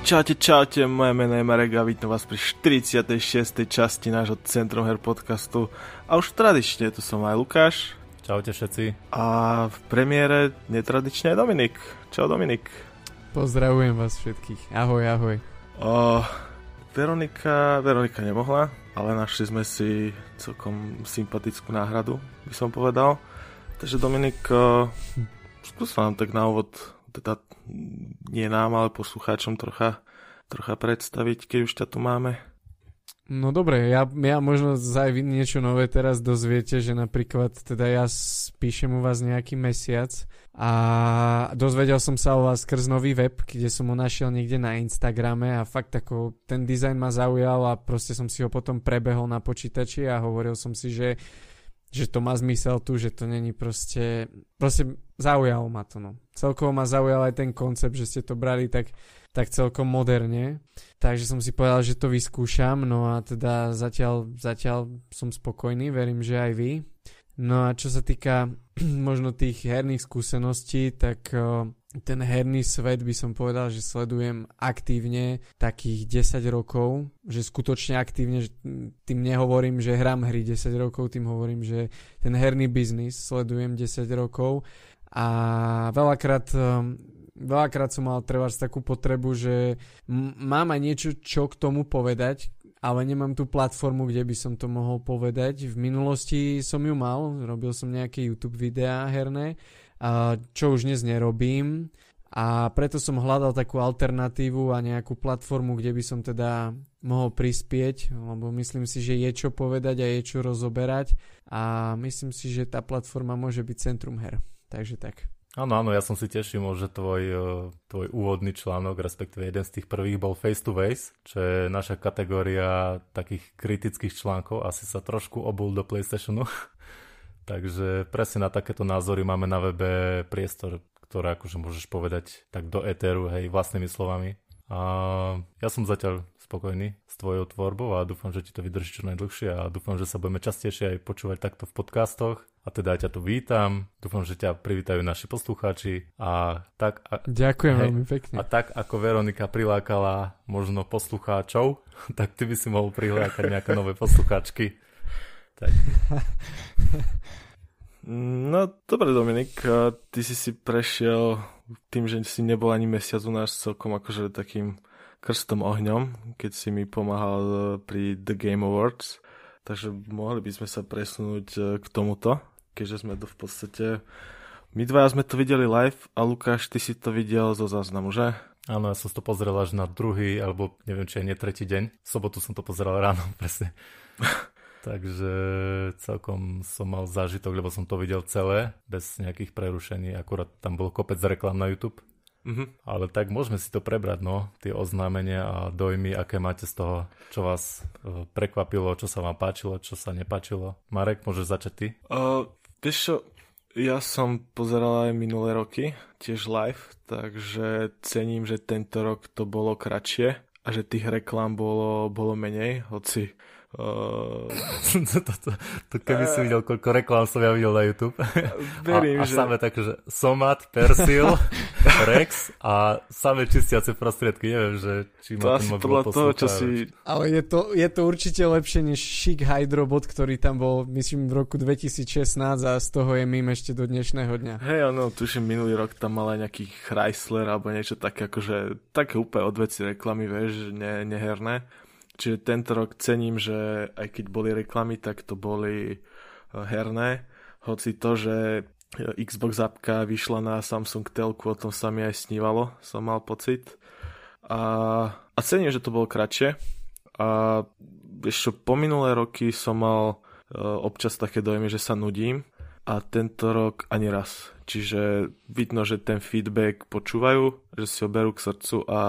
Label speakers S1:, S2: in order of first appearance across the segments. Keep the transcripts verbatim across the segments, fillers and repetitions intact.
S1: Čaute, čaute, moje meno je Marek a vítam vás pri štyridsiatej šiestej časti nášho Centrum her podcastu. A už tradične tu som aj Lukáš.
S2: Čaute všetci.
S1: A v premiére netradične je Dominik. Čau Dominik.
S3: Pozdravujem vás všetkých. Ahoj, ahoj.
S1: O, Veronika, Veronika nemohla, ale našli sme si celkom sympatickú náhradu, by som povedal. Takže Dominik, o, skús nám tak na úvod, teda nie nám, ale poslucháčom trocha, trocha predstaviť, keď už ťa tu máme.
S3: No dobre, ja, ja možno aj vy niečo nové teraz dozviete, že napríklad teda ja píšem u vás nejaký mesiac a dozvedel som sa o vás skrz nový web, kde som ho našiel niekde na Instagrame a fakt ako ten dizajn ma zaujal a proste som si ho potom prebehol na počítači a hovoril som si, že že to má zmysel tu, že to není proste, proste zaujalo ma to, no. Celkovo ma zaujal aj ten koncept, že ste to brali tak, tak celkom moderne, takže som si povedal, že to vyskúšam, no a teda zatiaľ, zatiaľ som spokojný, verím, že aj vy. No a čo sa týka možno tých herných skúseností, tak ten herný svet by som povedal, že sledujem aktívne takých desať rokov, že skutočne aktívne, že tým nehovorím, že hrám hry desať rokov, tým hovorím, že ten herný biznis sledujem desať rokov a veľakrát, veľakrát som mal trebárs takú potrebu, že m- mám aj niečo, čo k tomu povedať, ale nemám tú platformu, kde by som to mohol povedať. V minulosti som ju mal, robil som nejaké YouTube videá herné, čo už dnes nerobím a preto som hľadal takú alternatívu a nejakú platformu, kde by som teda mohol prispieť, lebo myslím si, že je čo povedať a je čo rozoberať a myslím si, že tá platforma môže byť Centrum her. Takže tak.
S2: Áno, áno, ja som si tiež všimol, že tvoj, tvoj úvodný článok, respektíve jeden z tých prvých bol Face to Face, čo je naša kategória takých kritických článkov, asi sa trošku obul do PlayStationu. Takže presne na takéto názory máme na webe priestor, ktoré akože môžeš povedať tak do éteru, hej, vlastnými slovami. A ja som zatiaľ spokojný s tvojou tvorbou a dúfam, že ti to vydrží čo najdlhšie a dúfam, že sa budeme častejšie aj počúvať takto v podcastoch. A teda ja ťa tu vítam, dúfam, že ťa privítajú naši poslucháči a tak... A,
S3: Ďakujem
S2: hej,
S3: veľmi pekne.
S2: A tak ako Veronika prilákala možno poslucháčov, tak ty by si mohol prilákať nejaké nové poslucháčky. Tak.
S1: No, dobre Dominik, ty si si prešiel tým, že si nebol ani mesiac u nás celkom akože takým krstom ohňom, keď si mi pomáhal pri The Game Awards, takže mohli by sme sa presunúť k tomuto, keďže sme to v podstate, my dvaja sme to videli live a Lukáš, ty si to videl zo záznamu, že?
S2: Áno, ja som to pozeral až na druhý, alebo neviem, či aj nie tretí deň, v sobotu som to pozeral ráno, presne. Takže celkom som mal zážitok, lebo som to videl celé, bez nejakých prerušení, akurát tam bol kopec reklám na YouTube. Mm-hmm. Ale tak môžeme si to prebrať, no, tie oznámenia a dojmy, aké máte z toho, čo vás uh, prekvapilo, čo sa vám páčilo, čo sa nepáčilo. Marek, môžeš začať ty?
S1: Uh, vieš čo, ja som pozeral aj minulé roky, tiež live, takže cením, že tento rok to bolo kratšie a že tých reklám bolo, bolo menej, hoci... Uh...
S2: to, to, to, to keby si videl, koľko reklám som ja videl na YouTube.
S1: Verím,
S2: a, a
S1: že...
S2: samé také, že Somat, Persil, Rex a samé čistiace prostriedky. Neviem, že či má ten mobil poslúcha. Si...
S3: Ale je to, je to určite lepšie než Chic Hydrobot, ktorý tam bol, myslím, v roku dvetisícšestnásť a z toho je mím ešte do dnešného dňa.
S1: Hej, no, tuším, minulý rok tam mal aj nejaký Chrysler alebo niečo také, akože také úplne odveci reklamy, vieš, ne, neherné. Čiže tento rok cením, že aj keď boli reklamy, tak to boli herné. Hoci to, že Xbox appka vyšla na Samsung telku, o tom sa mi aj snívalo, som mal pocit. A, a cením, že to bolo kratšie. A ešte po minulé roky som mal občas také dojmy, že sa nudím. A tento rok ani raz. Čiže vidno, že ten feedback počúvajú, že si ho berú k srdcu a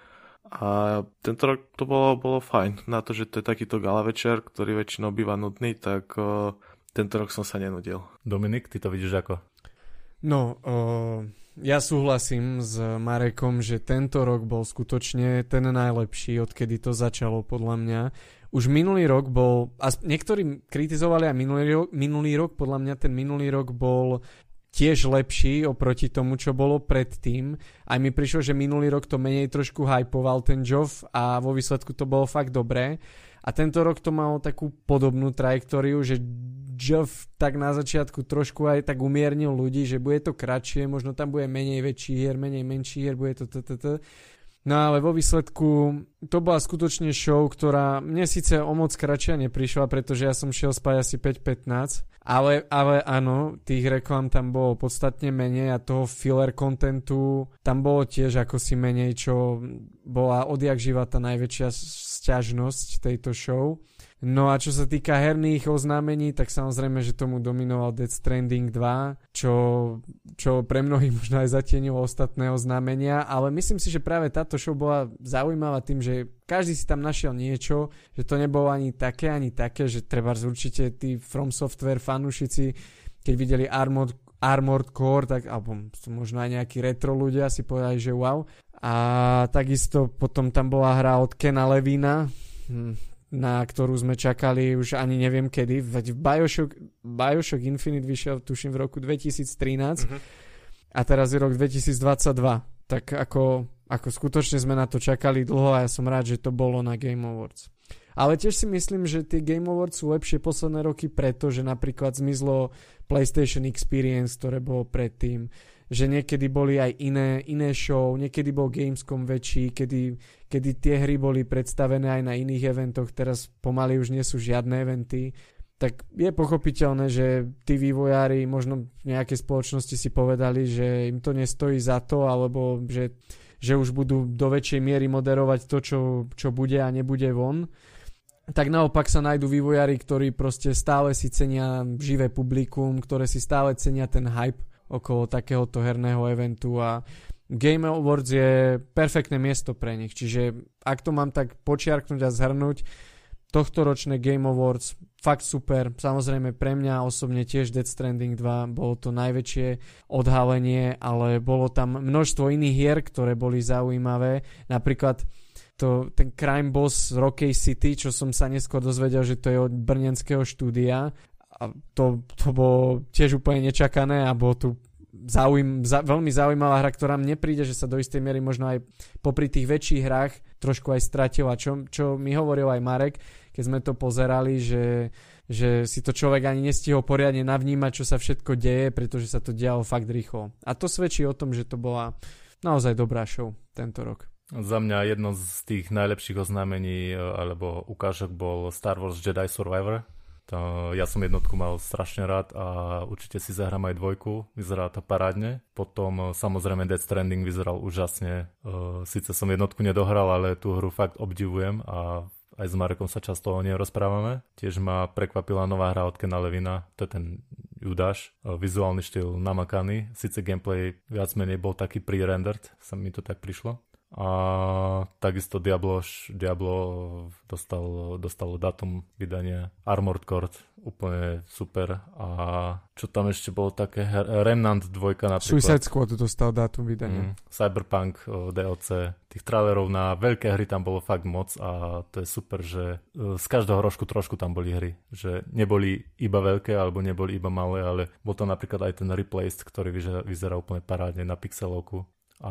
S1: A tento rok to bolo, bolo fajn. Na to, že to je takýto gala večer, ktorý väčšinou býva nudný, tak uh, tento rok som sa nenudil.
S2: Dominik, ty to vidíš ako?
S3: No, uh, ja súhlasím s Marekom, že tento rok bol skutočne ten najlepší, odkedy to začalo podľa mňa. Už minulý rok bol, a niektorí kritizovali aj minulý rok, minulý rok, podľa mňa ten minulý rok bol tiež lepší oproti tomu, čo bolo predtým. Aj mi prišlo, že minulý rok to menej trošku hypoval ten Geoff a vo výsledku to bolo fakt dobré. A tento rok to malo takú podobnú trajektóriu, že Geoff tak na začiatku trošku aj tak umiernil ľudí, že bude to kratšie, možno tam bude menej väčší hier, menej menší hier, bude to t. No ale vo výsledku to bola skutočne show, ktorá mne síce o moc kratšia neprišla, pretože ja som šiel spať asi päť pätnásť, ale, ale áno, tých reklam tam bolo podstatne menej a toho filler contentu tam bolo tiež ako si menej, čo bola odjak živa tá najväčšia sťažnosť tejto show. No a čo sa týka herných oznámení, tak samozrejme, že tomu dominoval Death Stranding dva, čo, čo pre mnohých možno aj zatienilo ostatné oznámenia, ale myslím si, že práve táto show bola zaujímavá tým, že každý si tam našiel niečo, že to nebolo ani také, ani také, že treba určite tí From Software fanúšici, keď videli Armored, Armored Core, tak, alebo možno aj nejakí retro ľudia si povedali, že wow. A takisto potom tam bola hra od Kena Levina, hm. na ktorú sme čakali už ani neviem kedy. Bioshock, Bioshock Infinite vyšiel tuším v roku dvetisíctrinásť uh-huh. a teraz je rok dvetisícdvadsaťdva. Tak ako, ako skutočne sme na to čakali dlho a ja som rád, že to bolo na Game Awards. Ale tiež si myslím, že tie Game Awards sú lepšie posledné roky preto, že napríklad zmizlo PlayStation Experience, ktoré bolo predtým, že niekedy boli aj iné, iné show, niekedy bol Gamescom väčší, kedy, kedy tie hry boli predstavené aj na iných eventoch, teraz pomaly už nie sú žiadne eventy, tak je pochopiteľné, že tí vývojári možno v nejakej spoločnosti si povedali, že im to nestojí za to, alebo že, že už budú do väčšej miery moderovať to, čo, čo bude a nebude von. Tak naopak sa nájdú vývojári, ktorí proste stále si cenia živé publikum, ktoré si stále cenia ten hype okolo takéhoto herného eventu a Game Awards je perfektné miesto pre nich. Čiže ak to mám tak počiarknúť a zhrnúť, tohtoročné Game Awards fakt super. Samozrejme pre mňa osobne tiež Death Stranding dva bolo to najväčšie odhalenie, ale bolo tam množstvo iných hier, ktoré boli zaujímavé. Napríklad to, ten crime boss z Rocky City, čo som sa neskôr dozvedel, že to je od brněnského štúdia. A to, to bolo tiež úplne nečakané a bolo tu zaujím, za, veľmi zaujímavá hra, ktorá mne príde, že sa do istej miery možno aj popri tých väčších hrách trošku aj stratila, čo, čo mi hovoril aj Marek, keď sme to pozerali, že, že si to človek ani nestihol poriadne navnímať, čo sa všetko deje, pretože sa to dialo fakt rýchlo. A to svedčí o tom, že to bola naozaj dobrá show tento rok.
S2: Za mňa jedno z tých najlepších oznámení alebo ukážok bol Star Wars Jedi Survivor. To, ja som jednotku mal strašne rád a určite si zahrám aj dvojku, vyzerá to parádne. Potom samozrejme Death Stranding vyzeral úžasne. Uh, Sice som jednotku nedohral, ale tú hru fakt obdivujem a aj s Marekom sa často o nej rozprávame. Tiež ma prekvapila nová hra od Kena Levina, to je ten Judáš, uh, vizuálny štýl namakaný. Sice gameplay viac menej bol taký pre-rendered, sa mi to tak prišlo. A takisto Diablo, Diablo dostal, dostal datum vydania Armored Core, úplne super. A čo tam ešte bolo také, Remnant dva napríklad.
S3: Suicide Squad dostal datum vydania. Mm,
S2: Cyberpunk D L C. Tých trailerov na veľké hry tam bolo fakt moc a to je super, že z každého rožku trošku tam boli hry. Že neboli iba veľké alebo neboli iba malé, ale bol to napríklad aj ten Replaced, ktorý vyzerá úplne parádne na pixelovku. A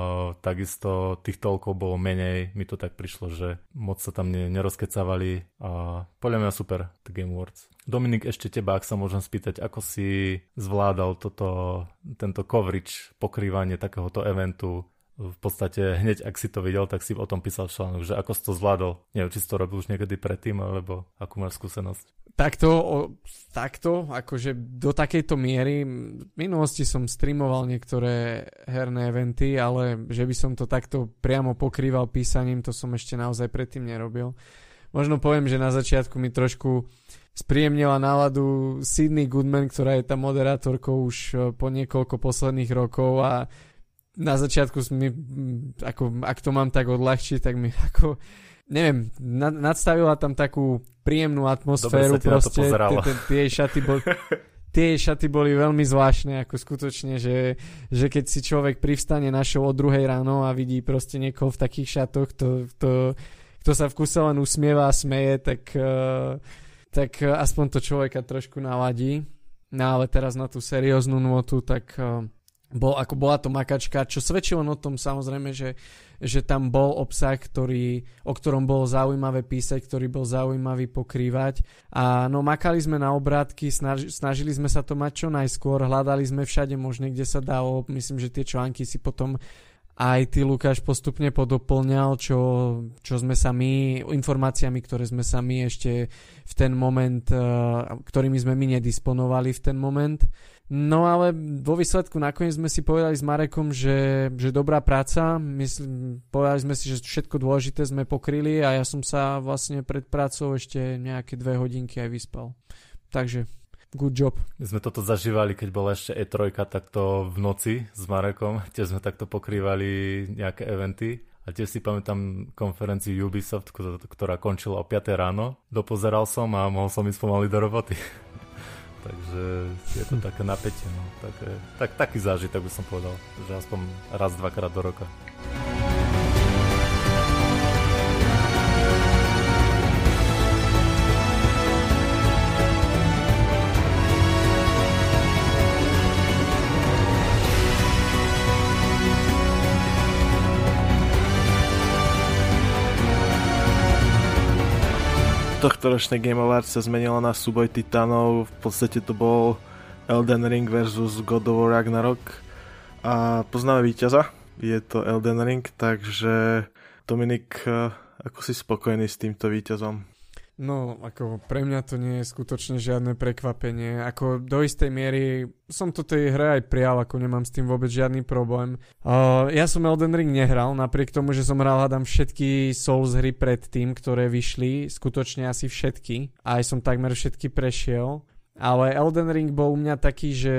S2: takisto tých toľkov bolo menej, mi to tak prišlo, že moc sa tam nerozkecávali a podľa mňa super, The Game Awards. Dominik, ešte teba, ak sa môžem spýtať, ako si zvládal toto, tento coverage, pokrývanie takéhoto eventu. V podstate hneď, ak si to videl, tak si o tom písal článok, že ako si to zvládol. Neviem, či si to robil už niekedy predtým, alebo akú máš skúsenosť.
S3: Takto, o, takto, akože do takejto miery, v minulosti som streamoval niektoré herné eventy, ale že by som to takto priamo pokrýval písaním, to som ešte naozaj predtým nerobil. Možno poviem, že na začiatku mi trošku spríjemnila náladu Sydney Goodman, ktorá je tá moderátorkou už po niekoľko posledných rokov a na začiatku mi, ako, ak to mám tak odľahčiť, tak mi ako, neviem, nad, nadstavila tam takú príjemnú atmosféru, proste tie šaty boli tie šaty boli veľmi zvláštne, ako skutočne, že, že keď si človek privstane na show o druhej ráno a vidí proste niekoho v takých šatoch, to, to, kto sa v kuse len usmieva a smeje, tak, tak aspoň to človeka trošku naladí. no ale teraz na tú serióznu nôtu, tak uh, bol, ako bola to makačka, čo svedčilo o tom samozrejme, že, že tam bol obsah, ktorý, o ktorom bolo zaujímavé písať, ktorý bol zaujímavý pokrývať. A no makali sme na obrátky, snaž, snažili sme sa to mať čo najskôr, hľadali sme všade možne, kde sa dalo. Myslím, že tie články si potom aj ty, Lukáš, postupne podoplňal, čo, čo sme sa my, informáciami, ktoré sme sa my ešte v ten moment, ktorými sme my nedisponovali v ten moment. No ale vo výsledku nakoniec sme si povedali s Marekom, že, že dobrá práca, myslím, povedali sme si, že všetko dôležité sme pokryli a ja som sa vlastne pred prácou ešte nejaké dve hodinky aj vyspal. Takže good job.
S2: My sme toto zažívali, keď bola ešte é tri, takto v noci s Marekom, tiež sme takto pokrývali nejaké eventy a tiež si pamätám konferenciu Ubisoft, ktorá končila o piatej ráno. Dopozeral som a mohol som ísť pomaly do roboty. Takže je to také napätie. No. Také, tak, taký zážitok by som povedal, že aspoň raz, dvakrát do roka.
S1: Tohtoročné Game Awards sa zmenilo na súboj titánov, v podstate to bol Elden Ring versus God of War Ragnarok a poznáme víťaza, je to Elden Ring, takže Dominik, ako si spokojný s týmto víťazom?
S3: No, ako pre mňa to nie je skutočne žiadne prekvapenie. Ako do istej miery som to tej hre aj prijal, ako nemám s tým vôbec žiadny problém. Uh, ja som Elden Ring nehral, napriek tomu, že som hral hádam všetky Souls hry predtým, ktoré vyšli, skutočne asi všetky. A aj som takmer všetky prešiel. Ale Elden Ring bol u mňa taký, že...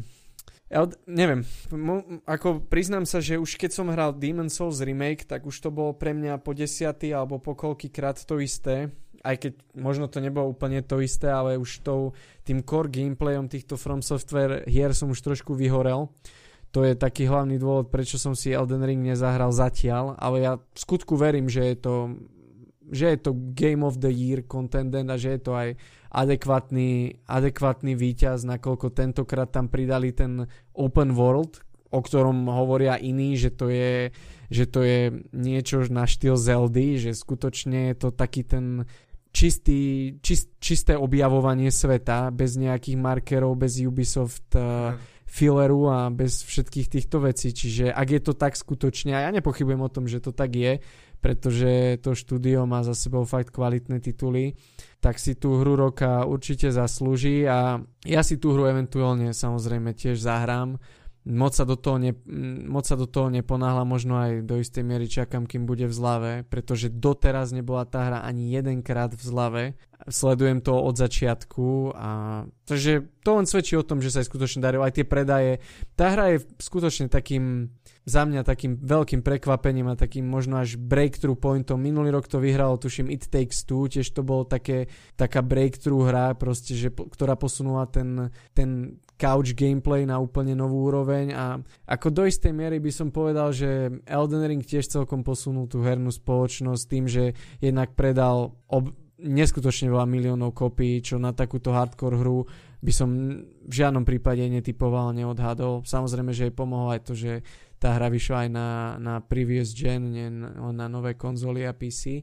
S3: Eld... Neviem, mo... ako priznám sa, že už keď som hral Demon's Souls Remake, tak už to bolo pre mňa po desiaty alebo po koľkýkrát to isté. Aj keď možno to nebolo úplne to isté, ale už tou, tým core gameplayom týchto From Software hier som už trošku vyhorel. To je taký hlavný dôvod, prečo som si Elden Ring nezahral zatiaľ, ale ja v skutku verím, že je to, že je to Game of the Year contendent a že je to aj adekvátny, adekvátny víťaz, nakoľko tentokrát tam pridali ten open world, o ktorom hovoria iní, že to je, že to je niečo na štýl Zeldy, že skutočne je to taký ten čistý, čist, čisté objavovanie sveta, bez nejakých markerov, bez Ubisoft uh, filleru a bez všetkých týchto vecí. Čiže ak je to tak skutočne, a ja nepochybujem o tom, že to tak je, pretože to štúdio má za sebou fakt kvalitné tituly, tak si tú hru roka určite zaslúži a ja si tú hru eventuálne samozrejme tiež zahrám. Moc sa do toho, ne, moc sa do toho neponáhla, možno aj do istej miery čakám, kým bude v zlave, pretože doteraz nebola tá hra ani jedenkrát v zlave. Sledujem to od začiatku a takže to len svedčí o tom, že sa aj skutočne darilo aj tie predaje. Tá hra je skutočne takým, za mňa takým veľkým prekvapením a takým možno až breakthrough pointom. Minulý rok to vyhralo, tuším, It Takes Two, tiež to bolo také, taká breakthrough hra, proste, že, ktorá posunula ten, ten couch gameplay na úplne novú úroveň a ako do istej miery by som povedal, že Elden Ring tiež celkom posunul tú hernú spoločnosť tým, že jednak predal ob- neskutočne veľa miliónov kopií, čo na takúto hardcore hru by som v žiadnom prípade netypoval, neodhadol. Samozrejme, že jej pomohlo aj to, že tá hra vyšla aj na, na previous gen, nie na nové konzoly a pé cé.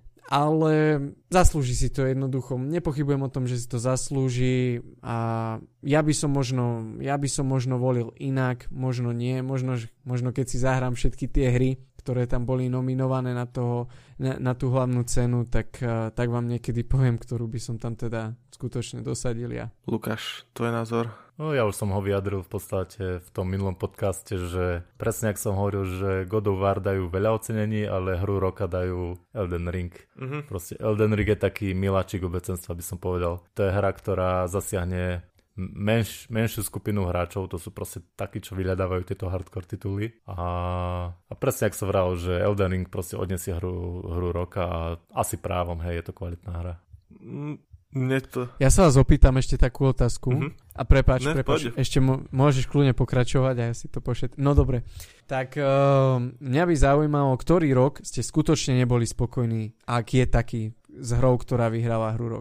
S3: Ale zaslúži si to jednoducho. Nepochybujem o tom, že si to zaslúži a ja by som možno, ja by som možno volil inak, možno nie, možno, možno keď si zahrám všetky tie hry, ktoré tam boli nominované na, toho, na, na tú hlavnú cenu, tak, tak vám niekedy poviem, ktorú by som tam teda skutočne dosadil ja.
S1: Lukáš, tvoj názor?
S2: No ja už som ho vyjadril v podstate v tom minulom podcaste, že presne ak som hovoril, že God of War dajú veľa ocenení, ale hru roka dajú Elden Ring. Mm-hmm. Proste Elden Ring je taký miláčik obecenstva, by som povedal. To je hra, ktorá zasiahne menš, menšiu skupinu hráčov, to sú proste takí, čo vyhľadávajú tieto hardcore tituly. A, a presne ak som vral, že Elden Ring proste odniesie hru, hru roka a asi právom, hej, je to kvalitná hra.
S1: Mm. To...
S3: Ja sa vás opýtam ešte takú otázku mm-hmm. a prepáč,
S1: ne,
S3: prepáč, pôjde. Ešte mo- môžeš kľudne pokračovať a ja si to pošet... No dobre, tak uh, mňa by zaujímalo, ktorý rok ste skutočne neboli spokojní a aký je taký s hrou, ktorá vyhrala hru roka.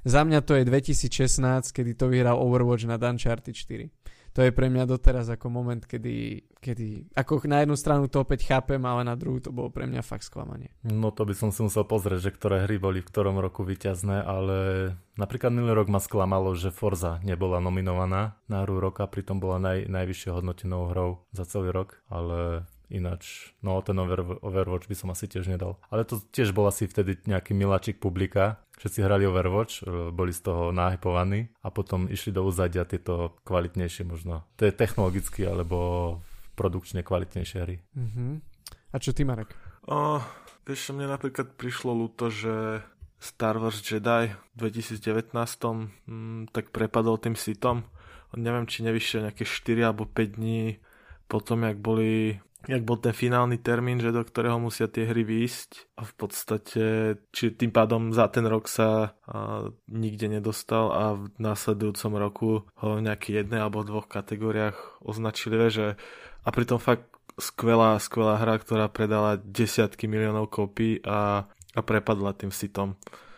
S3: Za mňa to je dvetisícšestnásť, kedy to vyhral Overwatch nad Uncharted štyri. To je pre mňa doteraz ako moment, kedy, kedy ako na jednu stranu to opäť chápem, ale na druhú to bolo pre mňa fakt sklamanie.
S2: No to by som si musel pozrieť, že ktoré hry boli v ktorom roku víťazné, ale napríklad minulý rok ma sklamalo, že Forza nebola nominovaná na hru roka, pritom bola naj, najvyššie hodnotenou hrou za celý rok, ale ináč, no ten Overwatch by som asi tiež nedal. Ale to tiež bol asi vtedy nejaký miláčik publika. Všetci hrali Overwatch, boli z toho náhypovaní a potom išli do úzadia tieto kvalitnejšie možno. To je technologicky alebo produkčne kvalitnejšie hry.
S3: Uh-huh. A čo ty, Marek?
S1: O, vieš, mne napríklad prišlo ľúto, že Star Wars Jedi v dvetisícdevätnásť mm, tak prepadol tým sitom. Neviem, či nevyšiel nejaké štyri alebo päť dní potom, jak boli... jak bol ten finálny termín, že do ktorého musia tie hry výjsť a v podstate, či tým pádom za ten rok sa a, nikde nedostal a v následujúcom roku ho v nejakej jednej alebo dvoch kategóriách označili, že a pritom fakt skvelá, skvelá hra, ktorá predala desiatky miliónov kópií a, a prepadla tým sitom.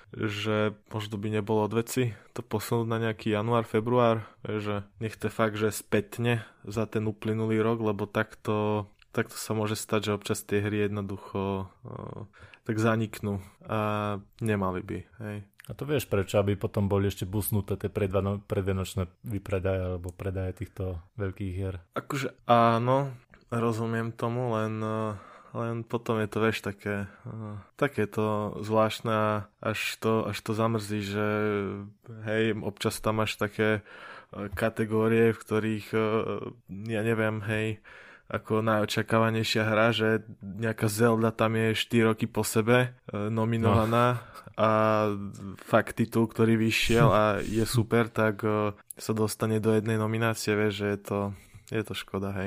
S1: Že možno by nebolo od veci to posunúť na nejaký január, február, že nech to fakt, že spätne za ten uplynulý rok, lebo takto takto sa môže stať, že občas tie hry jednoducho uh, tak zaniknú a nemali by, hej.
S2: A to vieš prečo, aby potom boli ešte busnuté tie predvano- predvianočné vypredaje alebo predaje týchto veľkých hier?
S1: Akože áno, rozumiem tomu, len, uh, len potom je to, vieš, také uh, také to zvláštne a až to, až to zamrzí, že hej, občas tam máš také uh, kategórie, v ktorých uh, ja neviem, hej, ako najočakávanejšia hra, že nejaká Zelda tam je štyri roky po sebe e, nominovaná no. A fakt titul, ktorý vyšiel a je super, tak e, sa dostane do jednej nominácie, vieš, že je to, je to škoda, hej.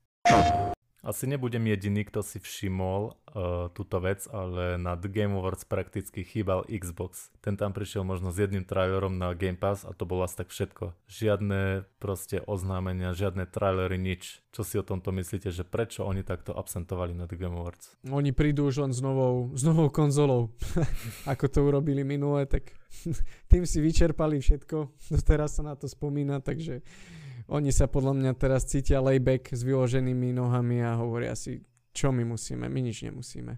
S2: Asi nebudem jediný, kto si všimol uh, túto vec, ale na The Game Awards prakticky chýbal Xbox. Ten tam prišiel možno s jedným trailerom na Game Pass a to bolo asi tak všetko. Žiadne proste oznámenia, žiadne trailery, nič. Čo si o tomto myslíte, že prečo oni takto absentovali na The Game Awards?
S3: Oni prídu už len s novou, s novou konzolou. Ako to urobili minule, tak tým si vyčerpali všetko. Doteraz sa na to spomína, takže... Oni sa podľa mňa teraz cítia layback s vyloženými nohami a hovoria si, čo my musíme, my nič nemusíme.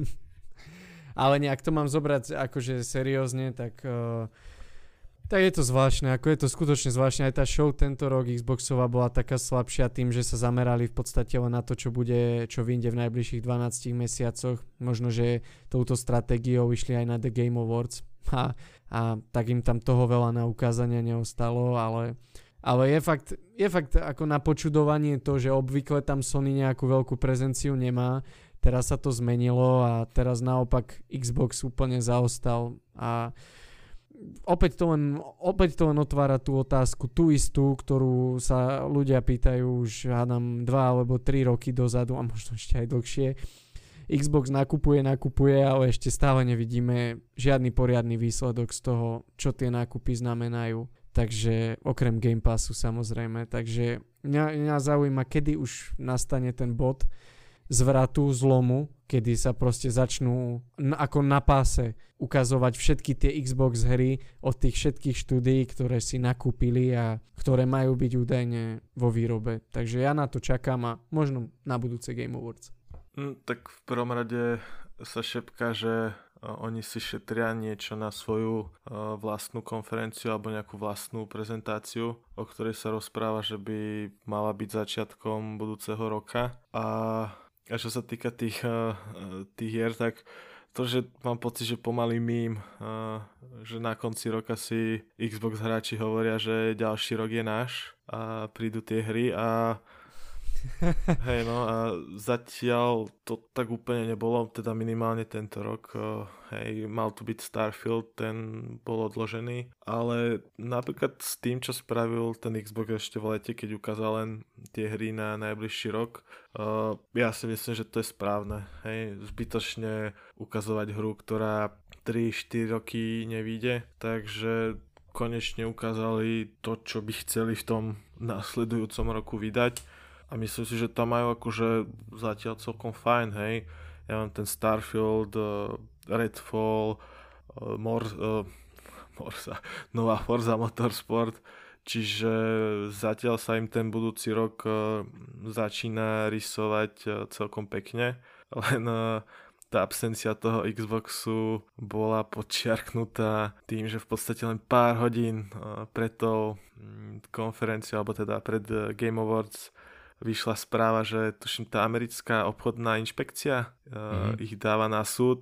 S3: Ale nejak to mám zobrať akože seriózne, tak, uh, tak je to zvláštne, ako je to skutočne zvláštne. Aj tá show tento rok Xboxová bola taká slabšia tým, že sa zamerali v podstate len na to, čo bude, čo vyjde v najbližších dvanástich mesiacoch. Možno, že touto stratégiou išli aj na The Game Awards a, a tak im tam toho veľa na ukázania neostalo, ale... Ale je fakt, je fakt ako na počudovanie to, že obvykle tam Sony nejakú veľkú prezenciu nemá. Teraz sa to zmenilo a teraz naopak Xbox úplne zaostal. A opäť to len, opäť to len otvára tú otázku, tú istú, ktorú sa ľudia pýtajú už hádam dva alebo tri roky dozadu a možno ešte aj dlhšie. Xbox nakupuje, nakupuje, ale ešte stále nevidíme žiadny poriadny výsledok z toho, čo tie nákupy znamenajú. Takže okrem Game Passu samozrejme. Takže mňa, mňa zaujíma, kedy už nastane ten bod zvratu, zlomu, kedy sa proste začnú n- ako na páse ukazovať všetky tie Xbox hry od tých všetkých štúdií, ktoré si nakúpili a ktoré majú byť údajne vo výrobe. Takže ja na to čakám a možno na budúce Game Awards.
S1: Mm, tak v prvom rade sa šepká, že oni si šetria niečo na svoju uh, vlastnú konferenciu alebo nejakú vlastnú prezentáciu, o ktorej sa rozpráva, že by mala byť začiatkom budúceho roka. A, a čo sa týka tých, uh, tých hier, tak to, že mám pocit, že pomaly mím, uh, že na konci roka si Xbox hráči hovoria, že ďalší rok je náš a prídu tie hry a hej, no a zatiaľ to tak úplne nebolo, teda minimálne tento rok, hej, mal tu byť Starfield, ten bol odložený, ale napríklad s tým, čo spravil ten Xbox ešte v lete, keď ukázal len tie hry na najbližší rok, uh, ja si myslím, že to je správne, hej, zbytočne ukazovať hru, ktorá tri štyri roky nevíde, takže konečne ukázali to, čo by chceli v tom nasledujúcom roku vydať. A myslím si, že tam majú akože zatiaľ celkom fajn, hej. Ja mám ten Starfield, uh, Redfall, uh, Mor, uh, Forza, nová Forza Motorsport, čiže zatiaľ sa im ten budúci rok začína rysovať celkom pekne, len tá absencia toho Xboxu bola podčiarknutá tým, že v podstate len pár hodín pred tou konferenciou, alebo teda pred Game Awards vyšla správa, že tuším tá americká obchodná inšpekcia mm-hmm. ich dáva na súd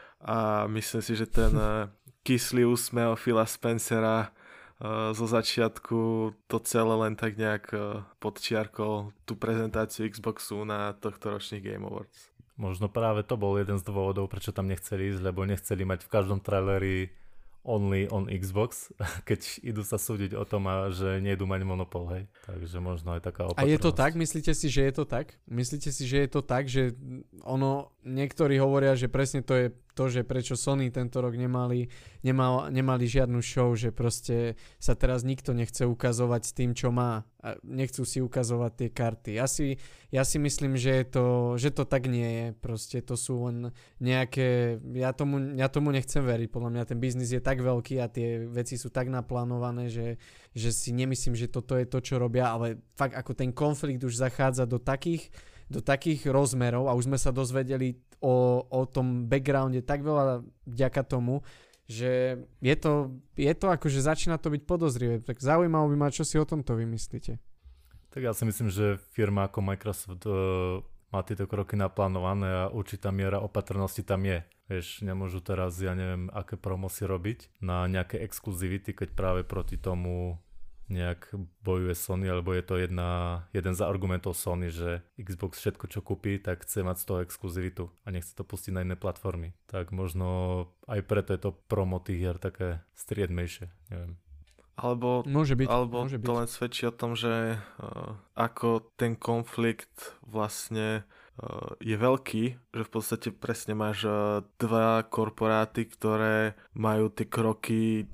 S1: a myslím si, že ten kyslý úsmev Phila Spencera zo začiatku to celé len tak nejak podčiarkol tú prezentáciu Xboxu na tohto ročných Game Awards.
S2: Možno práve to bol jeden z dôvodov, prečo tam nechceli ísť, lebo nechceli mať v každom traileri only on Xbox, keď idú sa súdiť o tom, že nejdu mať monopol, hej. Takže možno aj taká opatrnosť.
S3: A je to tak? Myslíte si, že je to tak? Myslíte si, že je to tak, že ono, niektorí hovoria, že presne to je to, že prečo Sony tento rok nemali, nemal, nemali žiadnu show, že proste sa teraz nikto nechce ukazovať s tým, čo má. A nechcú si ukazovať tie karty. Ja si, ja si myslím, že, je to, že to tak nie je. Proste to sú len nejaké... Ja tomu, ja tomu nechcem veriť. Podľa mňa ten biznis je tak veľký a tie veci sú tak naplánované, že, že si nemyslím, že toto je to, čo robia, ale fakt ako ten konflikt už zachádza do takých do takých rozmerov a už sme sa dozvedeli o, o tom backgrounde tak veľa vďaka tomu, že je to, je to akože začína to byť podozrivé. Tak zaujímavé by ma, čo si o tomto vymyslíte.
S2: Tak ja si myslím, že firma ako Microsoft uh, má tieto kroky naplánované a určitá miera opatrnosti tam je. Vieš, nemôžu teraz, ja neviem, aké promosy robiť na nejaké exkluzivity, keď práve proti tomu nejak bojuje Sony, alebo je to jedna, jeden z argumentov Sony, že Xbox všetko, čo kúpi, tak chce mať z toho exkluzivitu a nechce to pustiť na iné platformy. Tak možno aj preto je to promo tých hier také striedmejšie, neviem.
S1: Alebo,
S3: môže byť,
S1: alebo
S3: môže
S1: to
S3: byť.
S1: len svedčí o tom, že uh, ako ten konflikt vlastne uh, je veľký, že v podstate presne máš uh, dva korporáty, ktoré majú tie kroky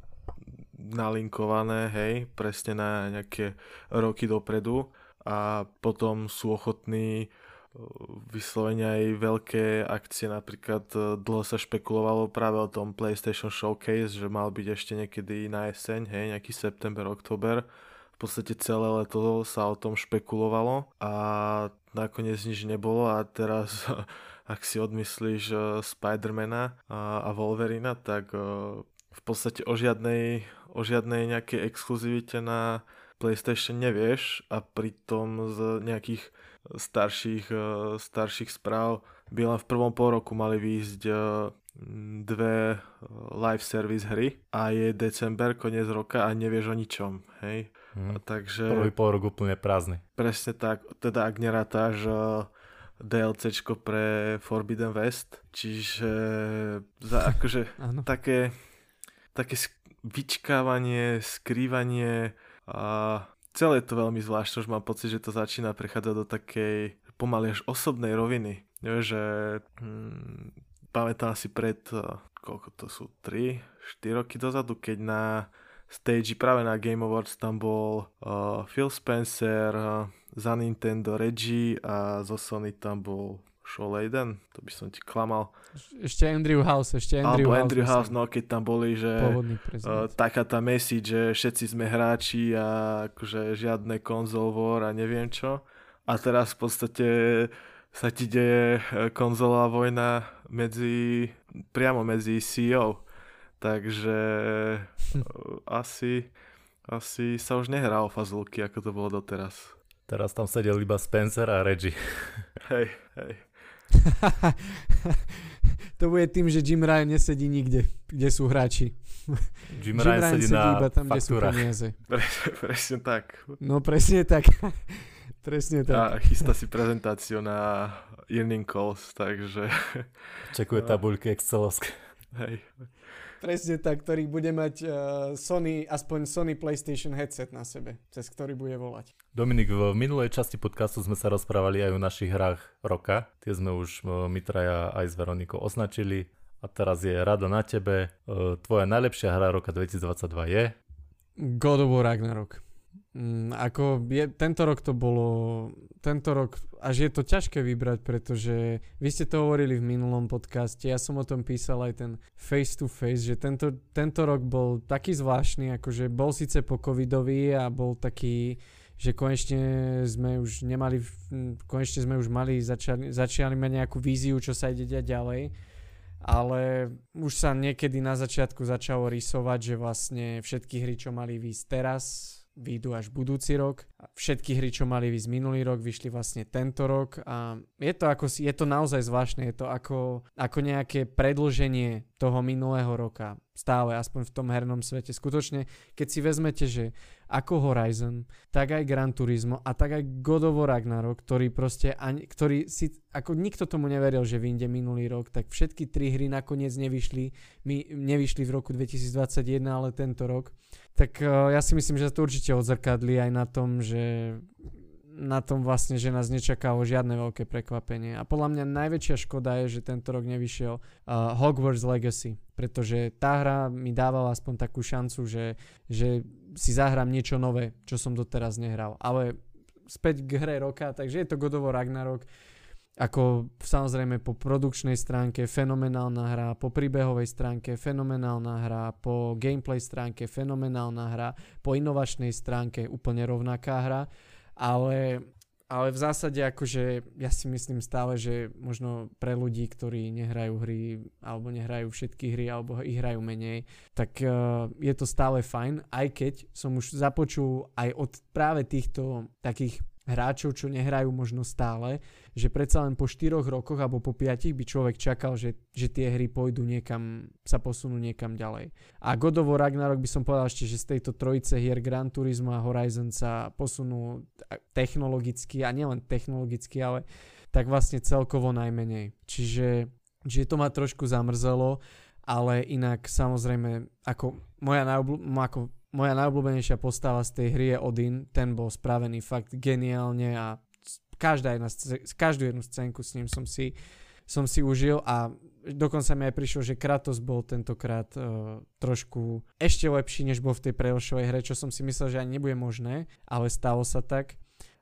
S1: nalinkované, hej, presne na nejaké roky dopredu a potom sú ochotní vyslovene aj veľké akcie, napríklad dlho sa špekulovalo práve o tom PlayStation Showcase, že mal byť ešte niekedy na jeseň, hej, nejaký september, október. V podstate celé leto sa o tom špekulovalo a nakoniec nič nebolo a teraz ak si odmyslíš Spidermana a Wolverina, tak v podstate o žiadnej, o žiadnej nejakej exkluzivite na PlayStation nevieš a pritom z nejakých starších, starších správ by len v prvom pol roku mali výjsť dve live service hry a je december, koniec roka a nevieš o ničom, hej.
S2: Mm.
S1: A takže...
S2: Prvý pol rok úplne prázdny.
S1: Presne tak, teda ak nerátáš DLCčko pre Forbidden West, čiže za akože také také vyčkávanie, skrývanie a celé je to veľmi zvláštne, už mám pocit, že to začína prechádzať do takej pomaly až osobnej roviny. Že hm, pamätám si pred, koľko to sú, tri štyri roky dozadu, keď na stage práve na Game Awards tam bol uh, Phil Spencer, uh, za Nintendo Reggie a zo Sony tam bol Shaw Layden, to by som ti klamal.
S3: Ešte Andrew House, ešte Andrew
S1: Alebo
S3: House.
S1: Andrew House, no keď tam boli, že uh, taká tá message, že všetci sme hráči a akože žiadne console war a neviem čo. A teraz v podstate sa ti deje konzolová vojna medzi, priamo medzi C E O. Takže uh, asi, asi sa už nehrá o fazulky, ako to bolo doteraz.
S2: Teraz tam sedel iba Spencer a Reggie.
S1: Hej, hej.
S3: To bude tým, že Jim Ryan nesedí nikde, kde sú hráči.
S2: Jim, Jim Ryan, Ryan sedí, sedí na
S3: iba tam,
S2: faktúrach.
S3: kde sú peniaze.
S1: Presne, presne tak.
S3: No presne tak. Presne tak.
S1: A chystá si prezentáciu na earning calls, takže...
S2: Čekuje tabuľky excelovské.
S1: Hej.
S3: Presne tak, ktorý bude mať uh, Sony, aspoň Sony PlayStation headset na sebe, cez ktorý bude volať.
S2: Dominik, v minulej časti podcastu sme sa rozprávali aj o našich hrách roka. Tie sme už uh, my traja aj s Veronikou označili. A teraz je rada na tebe. Uh, tvoja najlepšia hra roka dvetisícdvadsaťdva je?
S3: God of War Ragnarok. Mm, ako je, tento rok to bolo, tento rok, až je to ťažké vybrať, pretože vy ste to hovorili v minulom podcaste, ja som o tom písal aj ten face to face, že tento, tento rok bol taký zvláštny, akože bol síce po covidový a bol taký, že konečne sme už nemali, konečne sme už mali, začali, začali mať nejakú víziu, čo sa ide diať ďalej. Ale už sa niekedy na začiatku začalo rysovať, že vlastne všetky hry, čo mali výjsť teraz, vyjdú až budúci rok. Všetky hry, čo mali výjsť minulý rok, vyšli vlastne tento rok a je to, ako, je to naozaj zvláštne, je to ako, ako nejaké predĺženie toho minulého roka. Stále, aspoň v tom hernom svete. Skutočne, keď si vezmete, že ako Horizon, tak aj Gran Turismo a tak aj God of War Ragnarok, ktorý proste, ani, ktorý si, ako nikto tomu neveril, že vyjde minulý rok, tak všetky tri hry nakoniec nevyšli, my, nevyšli v roku dvetisícdvadsaťjeden, ale tento rok. Tak uh, ja si myslím, že to určite odzrkadli aj na tom, že na tom vlastne, že nás nečakalo žiadne veľké prekvapenie. A podľa mňa najväčšia škoda je, že tento rok nevyšiel uh, Hogwarts Legacy, pretože tá hra mi dávala aspoň takú šancu, že, že si zahrám niečo nové, čo som doteraz nehral. Ale späť k hre roka, takže je to God of War Ragnarok. Ako samozrejme po produkčnej stránke fenomenálna hra, po príbehovej stránke fenomenálna hra, po gameplay stránke fenomenálna hra, po inovačnej stránke úplne rovnaká hra. Ale, ale v zásade akože ja si myslím stále, že možno pre ľudí, ktorí nehrajú hry alebo nehrajú všetky hry alebo ich hrajú menej, tak uh, je to stále fajn, aj keď som už započul aj od práve týchto takých hráčov, čo nehrajú možno stále, že predsa len po štyroch rokoch alebo po piatich by človek čakal, že, že tie hry pôjdu niekam, sa posunú niekam ďalej. A God of War Ragnarok by som povedal ešte, že z tejto trojice hier Gran Turismo a Horizon sa posunú technologicky, a nielen technologicky, ale tak vlastne celkovo najmenej. Čiže, čiže to ma trošku zamrzelo, ale inak samozrejme ako moja najobľú, ako Moja najobľúbenejšia postava z tej hry je Odin, ten bol spravený fakt geniálne a každá jedna, každú jednu scénku s ním som si, som si užil a dokonca mi aj prišlo, že Kratos bol tentokrát uh, trošku ešte lepší, než bol v tej predošlej hre, čo som si myslel, že ani nebude možné, ale stalo sa tak.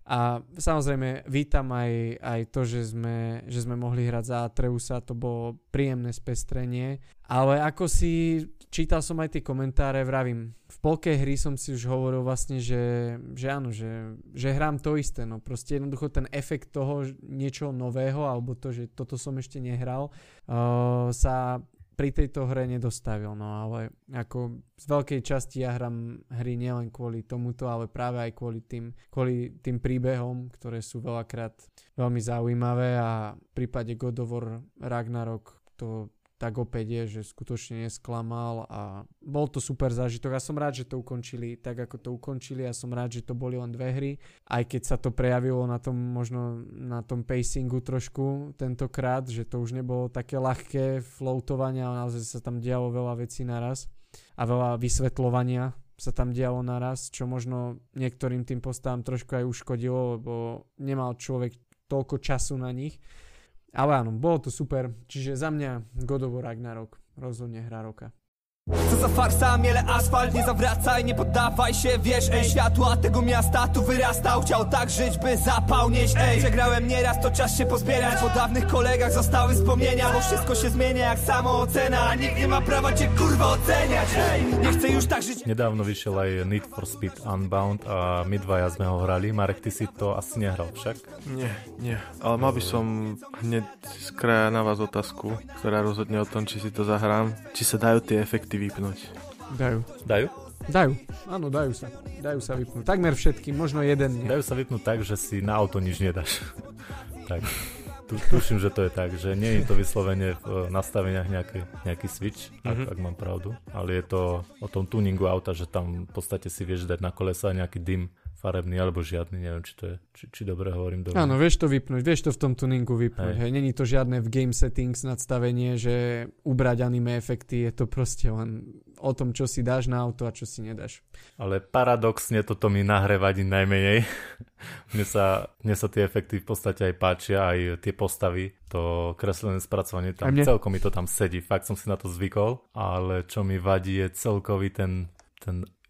S3: A samozrejme vítam aj, aj to, že sme, že sme mohli hrať za Atreusa, to bolo príjemné spestrenie, ale ako si čítal som aj tie komentáre, vravím, v polke hry som si už hovoril vlastne, že, že áno, že, že hrám to isté, no proste jednoducho ten efekt toho niečoho nového, alebo to, že toto som ešte nehral, uh, sa pri tejto hre nedostavil, no ale ako z veľkej časti ja hram hry nielen kvôli tomuto, ale práve aj kvôli tým, kvôli tým príbehom, ktoré sú veľakrát veľmi zaujímavé a v prípade God of War Ragnarok to tak opäť je, že skutočne nesklamal a bol to super zážitok a som rád, že to ukončili tak, ako to ukončili a som rád, že to boli len dve hry, aj keď sa to prejavilo na tom možno na tom pacingu trošku tentokrát, že to už nebolo také ľahké floatovanie, ale naozaj sa tam dialo veľa vecí naraz a veľa vysvetľovania sa tam dialo naraz, čo možno niektorým tým postavám trošku aj uškodilo, lebo nemal človek toľko času na nich. Ale áno, bolo to super, čiže za mňa God of War Ragnarok rozhodne hra roka.
S4: Co za farsa, miele asfalt, nie zawracaj, nie poddawaj się, wiesz, ej, światła tego miasta tu wyrastał, chciał tak żyć, by zapał nieść, ej. Przegrałem nieraz, to czas się pozbierać, po dawnych kolegach zostały wspomnienia, bo wszystko się zmienia jak samoocena, nikt nie ma prawa cię kurwa oceniać, ej. Nie chcę już tak żyć.
S2: Nedávno vyšiel aj Need for Speed Unbound a my dvaja sme ho hrali. Marek, ty si to asi nehral však?
S1: Nie, nie, ale mal by som hneď z kraja na vás otázku, ktorá rozhodne o tom, či si to zahrám, či sa dajú tie efekty vypnúť.
S3: Dajú.
S2: Dajú?
S3: Dajú, áno, dajú sa. Dajú sa vypnúť. Takmer všetky, možno jeden nie.
S2: Dajú sa vypnúť tak, že si na auto nič nedáš. Tak, tu, tuším, že to je tak, že nie je to vyslovene v nastaveniach nejaký, nejaký switch, ak, mm-hmm. ak mám pravdu, ale je to o tom tuningu auta, že tam v podstate si vieš dať na kolesa nejaký dym farebný alebo žiadny, neviem, či to je, či, či dobre hovorím. Dobre.
S3: Áno, vieš to vypnúť, vieš to v tom tuningu vypnúť. Hej. Hej. Není to žiadne v game settings nadstavenie, že ubrať anime efekty, je to proste len o tom, čo si dáš na auto a čo si nedáš.
S2: Ale paradoxne toto mi na hre vadí najmenej. mne, sa, mne sa tie efekty v podstate aj páčia, aj tie postavy, to kreslené spracovanie, tam celkom mi to tam sedí, fakt som si na to zvykol, ale čo mi vadí je celkový ten, ten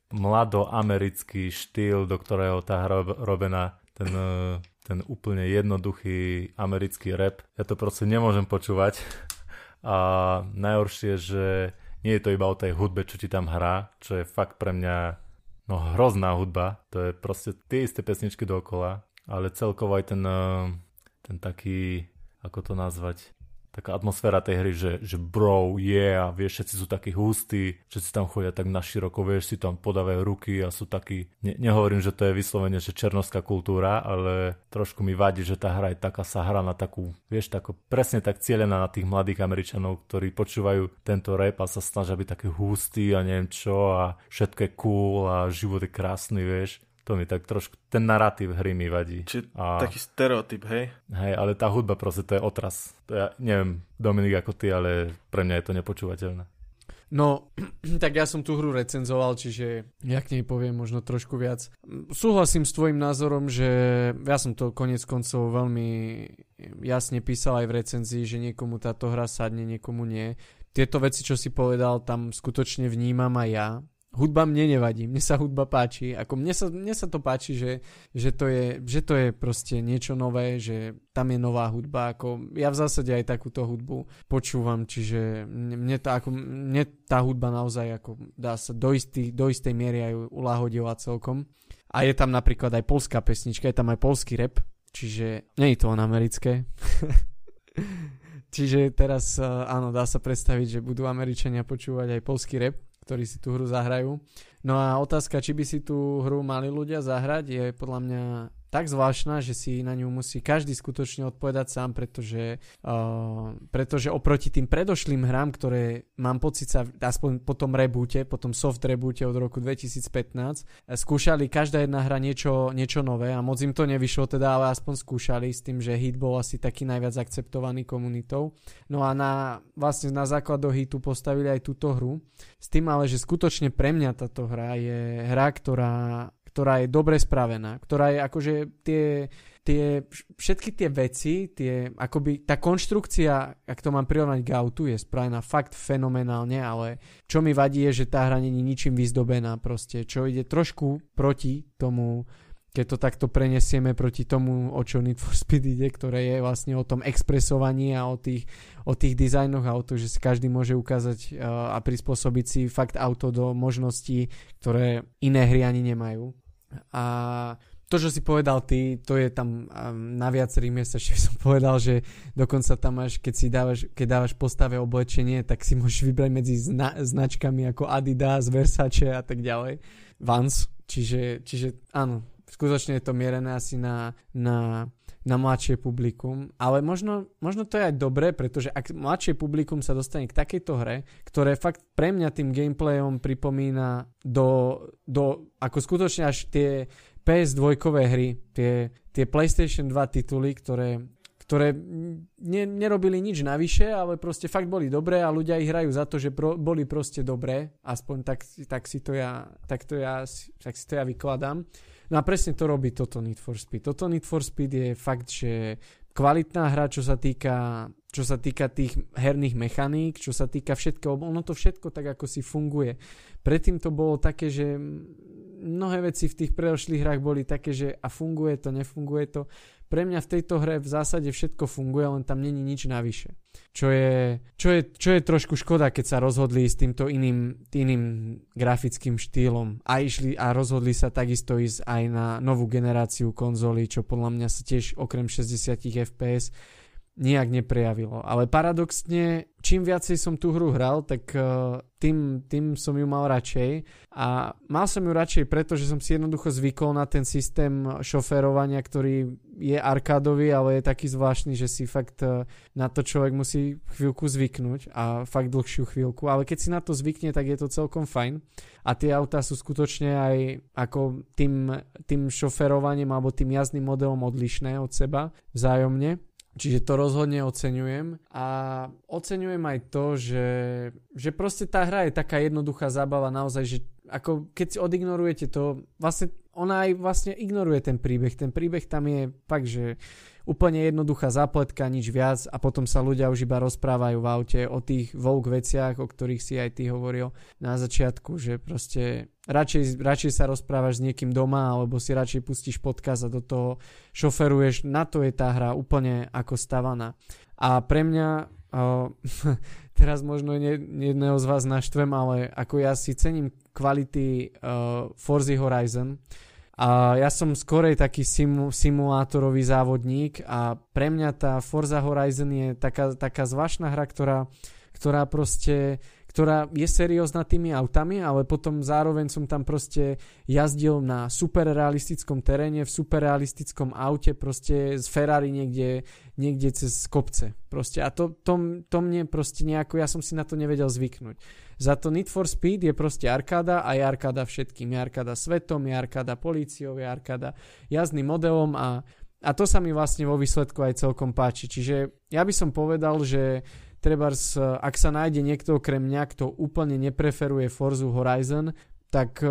S2: mladoamerický štýl, do ktorého tá hra robená, ten, ten úplne jednoduchý americký rap. Ja to proste nemôžem počúvať. A najhoršie, že nie je to iba o tej hudbe, čo ti tam hrá, čo je fakt pre mňa no hrozná hudba. To je proste tie isté pesničky dookola, ale celkovo aj ten, ten taký, ako to nazvať, taká atmosféra tej hry, že, že bro, yeah, vieš, všetci sú takí hustí, všetci tam chodia tak naširoko, vieš, si tam podávajú ruky a sú takí, ne, nehovorím, že to je vyslovene, že černovská kultúra, ale trošku mi vadí, že tá hra je taká, sa hrá na takú, vieš, tako, presne tak cielená na tých mladých Američanov, ktorí počúvajú tento rap a sa snažia byť taký hustý a neviem čo a všetko je cool a život je krásny, vieš. To mi tak trošku, ten narratív hry mi vadí.
S1: Čiže
S2: a...
S1: taký stereotyp, hej?
S2: Hej, ale tá hudba proste, to je otras. To ja neviem, Dominik, ako ty, ale pre mňa je to nepočúvateľné.
S3: No, tak ja som tú hru recenzoval, čiže ja k nej poviem možno trošku viac. Súhlasím s tvojim názorom, že ja som to konec koncov veľmi jasne písal aj v recenzii, že niekomu táto hra sadne, niekomu nie. Tieto veci, čo si povedal, tam skutočne vnímam aj ja. Hudba mne nevadí, mne sa hudba páči, ako mne sa, mne sa to páči, že, že, to je, že to je proste niečo nové, že tam je nová hudba, ako ja v zásade aj takúto hudbu počúvam, čiže mne, tá, ako, mne tá hudba naozaj ako dá sa do, istý, do istej miery aj uľahodila celkom. A je tam napríklad aj poľská pesnička, je tam aj poľský rap, čiže nie je to on americké. Čiže teraz áno, dá sa predstaviť, že budú Američania počúvať aj poľský rap, ktorí si tú hru zahrajú. No a otázka, či by si tú hru mali ľudia zahrať, je podľa mňa tak zvláštna, že si na ňu musí každý skutočne odpovedať sám, pretože, uh, pretože oproti tým predošlým hrám, ktoré mám pocit sa aspoň po tom reboote, po tom soft reboote od roku dvetisícpätnásť, skúšali každá jedna hra niečo, niečo nové a moc im to nevyšlo, teda ale aspoň skúšali s tým, že hit bol asi taký najviac akceptovaný komunitou. No a na, vlastne na základoch hitu postavili aj túto hru. S tým ale, že skutočne pre mňa táto hra je hra, ktorá ktorá je dobre spravená, ktorá je akože tie, tie všetky tie veci, tie, akoby tá konštrukcia, ak to mám prirovnať k autu, je spravená fakt fenomenálne, ale čo mi vadí je, že tá hra nie je ničím vyzdobená proste, čo ide trošku proti tomu, keď to takto prenesieme proti tomu, o čo Need for Speed ide, ktoré je vlastne o tom expresovaní a o tých, o tých dizajnoch auto, že si každý môže ukázať uh, a prispôsobiť si fakt auto do možností, ktoré iné hry ani nemajú. A to, čo si povedal ty, to je tam um, na viacerých miestach, že som povedal, že dokonca tam máš, keď si dávaš, keď dávaš postave oblečenie, tak si môžeš vybrať medzi zna- značkami ako Adidas, Versace a tak ďalej. Vans, čiže, čiže áno, skutočne je to mierené asi na, na, na mladšie publikum, ale možno, možno to je aj dobré, pretože ak mladšie publikum sa dostane k takejto hre, ktoré fakt pre mňa tým gameplayom pripomína do, do ako skutočne až tie pé es dva hry, tie, tie PlayStation dva tituly, ktoré, ktoré ne, nerobili nič navyše, ale proste fakt boli dobré a ľudia ich hrajú za to, že pro, boli proste dobré, aspoň tak, tak si to ja, tak to ja, tak si to ja vykladám. No a presne to robí toto Need for Speed. Toto Need for Speed je fakt, že kvalitná hra, čo sa týka, čo sa týka tých herných mechaník, čo sa týka všetkého. Ono to všetko tak, ako si funguje. Predtým to bolo také, že mnohé veci v tých predošlých hrách boli také, že a funguje to, nefunguje to. Pre mňa v tejto hre v zásade všetko funguje, len tam není nič navyše. Čo je, čo je, čo je trošku škoda, keď sa rozhodli s týmto iným, iným grafickým štýlom a išli a rozhodli sa takisto ísť aj na novú generáciu konzolí, čo podľa mňa sa tiež okrem šesťdesiat ef pé es nijak neprejavilo. Ale paradoxne, čím viacej som tú hru hral, tak uh, tým, tým som ju mal radšej. A mal som ju radšej preto, že som si jednoducho zvykol na ten systém šoférovania, ktorý je arkádový, ale je taký zvláštny, že si fakt uh, na to človek musí chvíľku zvyknúť a fakt dlhšiu chvíľku. Ale keď si na to zvykne, tak je to celkom fajn. A tie autá sú skutočne aj ako tým, tým šoférovaním alebo tým jazdným modelom odlišné od seba vzájomne. Čiže to rozhodne oceňujem a oceňujem aj to, že, že proste tá hra je taká jednoduchá zábava naozaj, že ako keď si odignorujete to, vlastne ona aj vlastne ignoruje ten príbeh. Ten príbeh tam je fakt, že úplne jednoduchá zápletka, nič viac a potom sa ľudia už iba rozprávajú v aute o tých woke veciach, o ktorých si aj ty hovoril na začiatku, že proste radšej, radšej sa rozprávaš s niekým doma alebo si radšej pustíš podcast a do toho šoferuješ. Na to je tá hra úplne ako stavaná. A pre mňa Uh, teraz možno nie, jedného z vás naštvem, ale ako ja si cením kvality uh, Forza Horizon a ja som skorej taký simu, simulátorový závodník a pre mňa tá Forza Horizon je taká, taká zvláštna hra, ktorá, ktorá proste ktorá je seriózna tými autami, ale potom zároveň som tam proste jazdil na superrealistickom teréne, v superrealistickom aute, proste z Ferrari niekde, niekde cez kopce. Proste. A to, to, to mne proste nejako, ja som si na to nevedel zvyknúť. Za to Need for Speed je proste arkáda a je arkáda všetkým. Je arkáda svetom, je arkáda políciou, je arkáda jazdným modelom a, a to sa mi vlastne vo výsledku aj celkom páči. Čiže ja by som povedal, že trebárs, ak sa nájde niekto okrem mňa, kto úplne nepreferuje Forza Horizon, tak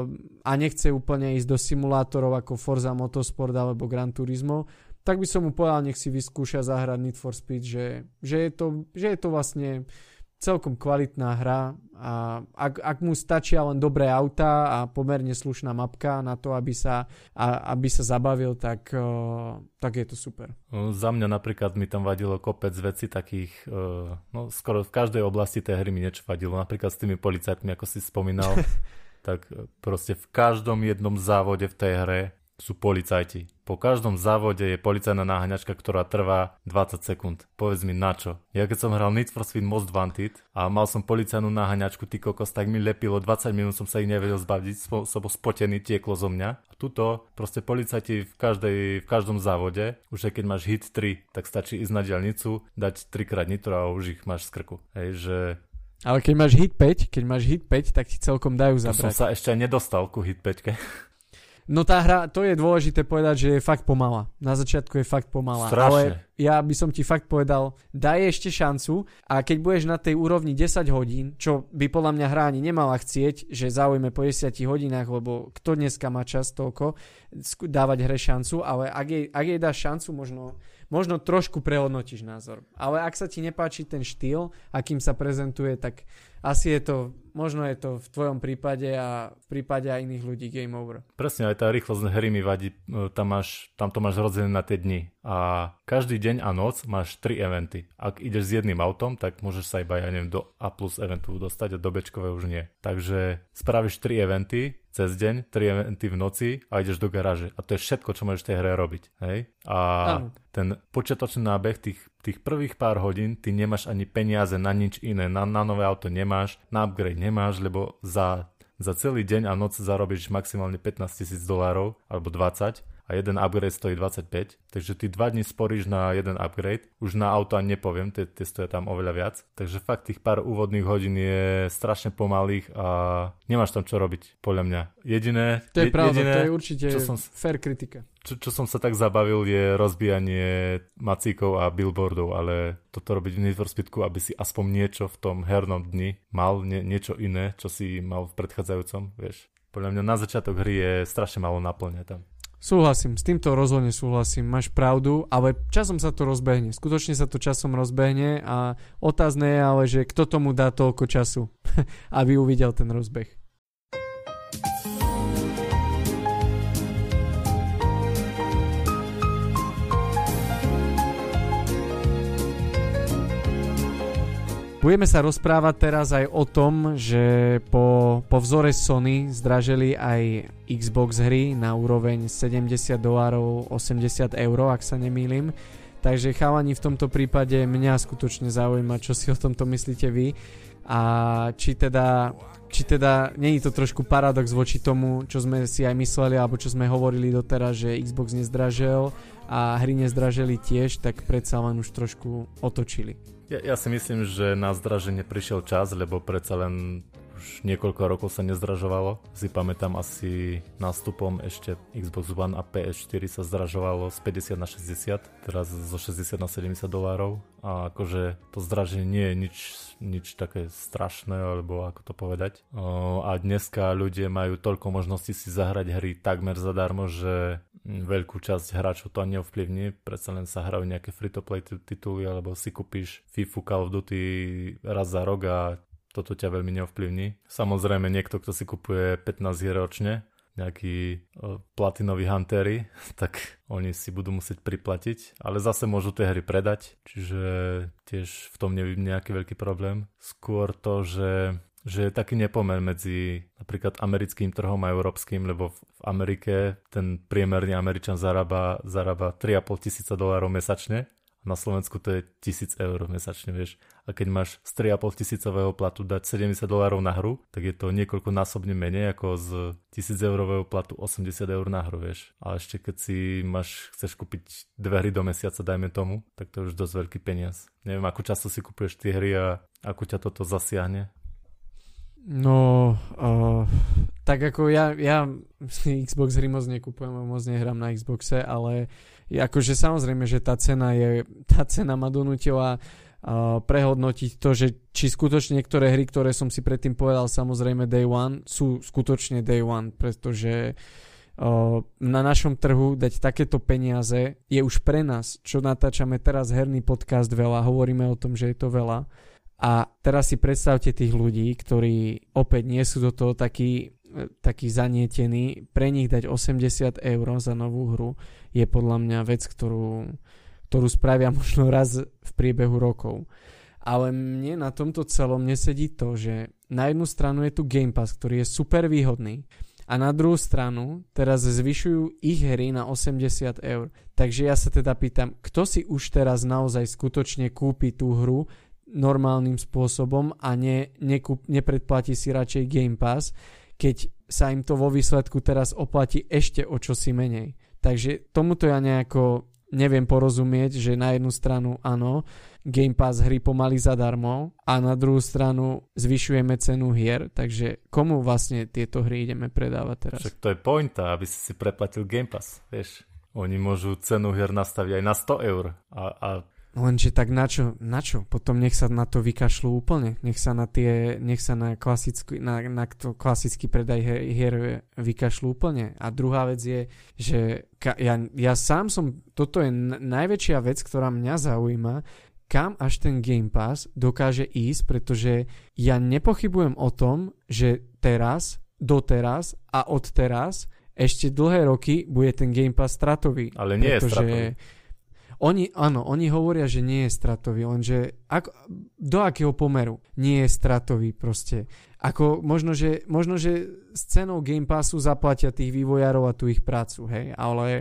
S3: a nechce úplne ísť do simulátorov ako Forza Motorsport alebo Gran Turismo, tak by som mu povedal, nech si vyskúša zahrať Need for Speed, že, že, je, to, že je to vlastne celkom kvalitná hra a ak, ak mu stačia len dobré auta a pomerne slušná mapka na to, aby sa, a, aby sa zabavil, tak, uh, tak je to super.
S2: Za mňa napríklad mi tam vadilo kopec vecí takých, uh, no skoro v každej oblasti tej hry mi niečo vadilo, napríklad s tými policajtmi, ako si spomínal, tak proste v každom jednom závode v tej hre sú policajti. Po každom závode je policajná náhaňačka, ktorá trvá dvadsať sekúnd. Povedz mi na čo. Ja keď som hral Need for Speed Most Wanted a mal som policajnú náhaňačku, ty kokos, tak mi lepilo, dvadsať minút som sa ich nevedel zbaviť, som bol spotený, tieklo zo mňa. A tuto proste policajti v, každej, v každom závode, už aj keď máš hit tri, tak stačí ísť na diaľnicu, dať trikrát nitro a už ich máš z krku. Hej, že...
S3: Ale keď máš hit päť, keď máš hit päť, tak ti celkom dajú zabrať.
S2: To som sa ešte aj nedostal ku hit päťke.
S3: No tá hra, to je dôležité povedať, že je fakt pomalá. Na začiatku je fakt pomalá.
S2: Strašne.
S3: Ale ja by som ti fakt povedal, daj ešte šancu a keď budeš na tej úrovni desať hodín, čo by podľa mňa hra ani nemala chcieť, že zaujme po desať hodinách, lebo kto dneska má čas toľko dávať hre šancu, ale ak jej, ak jej dáš šancu, možno, možno trošku prehodnotíš názor. Ale ak sa ti nepáči ten štýl, akým sa prezentuje, tak asi je to, možno je to v tvojom prípade a v prípade aj iných ľudí game over.
S2: Presne, aj tá rýchlosť hry mi vadí, tam, máš, tam to máš rozdelené na tie dni a každý deň a noc máš tri eventy. Ak ideš s jedným autom, tak môžeš sa iba, ja neviem, do A plus eventu dostať a do Bčkové už nie. Takže spravíš tri eventy cez deň, tri eventy v noci a ideš do garáže. A to je všetko, čo môžeš v tej hre robiť. Hej? A ano. Ten počiatočný nábeh tých, tých prvých pár hodín, ty nemáš ani peniaze na nič iné. Na, na nové auto nemáš, na upgrade nemáš, lebo za, za celý deň a noc zarobíš maximálne pätnásť tisíc dolárov alebo dvadsať a jeden upgrade stojí dvadsaťpäť. Takže ty dva dní sporíš na jeden upgrade. Už na auto ani nepoviem, tie, tie stoja tam oveľa viac. Takže fakt tých pár úvodných hodín je strašne pomalých a nemáš tam čo robiť, podľa mňa. Jediné...
S3: To je pravda,
S2: jediné,
S3: to je určite
S2: som,
S3: fair kritika.
S2: Čo, čo som sa tak zabavil je rozbijanie macíkov a billboardov, ale toto robiť v Need for Speedku, aby si aspoň niečo v tom hernom dni mal, nie, niečo iné, čo si mal v predchádzajúcom, vieš. Podľa mňa na začiatok hry je strašne malo naplne tam.
S3: Súhlasím, s týmto rozhodne súhlasím, máš pravdu, ale časom sa to rozbehne, skutočne sa to časom rozbehne a otázne je ale, že kto tomu dá toľko času, aby uvidel ten rozbeh. Budeme sa rozprávať teraz aj o tom, že po, po vzore Sony zdražili aj Xbox hry na úroveň sedemdesiat dolárov, osemdesiat eur, ak sa nemýlim. Takže chalani, v tomto prípade mňa skutočne zaujíma, čo si o tomto myslíte vy. A či teda, či teda nie je to trošku paradox voči tomu, čo sme si aj mysleli, alebo čo sme hovorili doteraz, že Xbox nezdražil a hry nezdražili tiež, tak predsa len už trošku otočili.
S2: Ja, ja si myslím, že na zdraženie prišiel čas, lebo predsa len už niekoľko rokov sa nezdražovalo. Si pamätám, asi nástupom ešte Xbox One a pé es štyri sa zdražovalo z päťdesiat na šesťdesiat, teraz zo šesťdesiat na sedemdesiat dolárov. A akože to zdraženie nie je nič, nič také strašné, alebo ako to povedať. O, a dneska ľudia majú toľko možností si zahrať hry takmer zadarmo, že veľkú časť hráčov to ani neovplyvní. Predsa len sa hrajú nejaké free-to-play tituly, alebo si kúpiš FIFA, Call of Duty raz za rok a toto ťa veľmi neovplyvní. Samozrejme niekto, kto si kupuje pätnásť hier ročne, nejakí uh, platinoví huntery, tak oni si budú musieť priplatiť, ale zase môžu tie hry predať, čiže tiež v tom nevidím nejaký veľký problém. Skôr to, že, že je taký nepomer medzi napríklad americkým trhom a európskym, lebo v Amerike ten priemerný Američan zarába, zarába tri a pol tisíca dolárov mesačne. Na Slovensku to je tisíc eur mesačne, vieš. A keď máš z tri a pol tisícového platu dať sedemdesiat dolárov na hru, tak je to niekoľkonásobne menej ako z tisíc eurového platu osemdesiat eur na hru, vieš. A ešte keď si máš, chceš kúpiť dve hry do mesiaca, dajme tomu, tak to je už dosť veľký peniaz. Neviem, ako často si kupuješ tie hry a ako ťa toto zasiahne.
S3: No, uh, tak ako ja, ja Xbox hry moc nekupujem, moc nehrám na Xboxe, ale akože samozrejme, že tá cena je, tá cena ma donútila uh, prehodnotiť to, že či skutočne niektoré hry, ktoré som si predtým povedal, samozrejme Day One, sú skutočne Day One, pretože uh, na našom trhu dať takéto peniaze je už pre nás, čo natáčame teraz herný podcast veľa, hovoríme o tom, že je to veľa. A teraz si predstavte tých ľudí, ktorí opäť nie sú do toho takí, takí zanietení. Pre nich dať osemdesiat eur za novú hru je podľa mňa vec, ktorú, ktorú spravia možno raz v priebehu rokov. Ale mne na tomto celom nesedí to, že na jednu stranu je tu Game Pass, ktorý je super výhodný, a na druhú stranu teraz zvyšujú ich hry na osemdesiat eur. Takže ja sa teda pýtam, kto si už teraz naozaj skutočne kúpi tú hru normálnym spôsobom a ne, nekup, nepredplatí si radšej Game Pass, keď sa im to vo výsledku teraz oplatí ešte o čosi menej. Takže tomuto ja nejako neviem porozumieť, že na jednu stranu áno, Game Pass hry pomaly zadarmo a na druhú stranu zvyšujeme cenu hier, takže komu vlastne tieto hry ideme predávať teraz?
S2: Však to je pointa, aby si si preplatil Game Pass, vieš. Oni môžu cenu hier nastaviť aj na sto eur a, a
S3: lenže tak na čo, na čo? Potom nech sa na to vykašľú úplne. Nech sa na tie, nech sa na klasický, na, na to klasický predaj hier vykašľú úplne. A druhá vec je, že ka, ja, ja sám som, toto je n- najväčšia vec, ktorá mňa zaujíma, kam až ten Game Pass dokáže ísť, pretože ja nepochybujem o tom, že teraz, doteraz a odteraz ešte dlhé roky bude ten Game Pass stratový.
S2: Ale nie
S3: pretože
S2: je stratový.
S3: Oni, áno, oni hovoria, že nie je stratový, lenže ako, do akého pomeru nie je stratový proste. Ako možno, že, možno, že s cenou Game Passu zaplatia tých vývojárov a tú ich prácu, hej, ale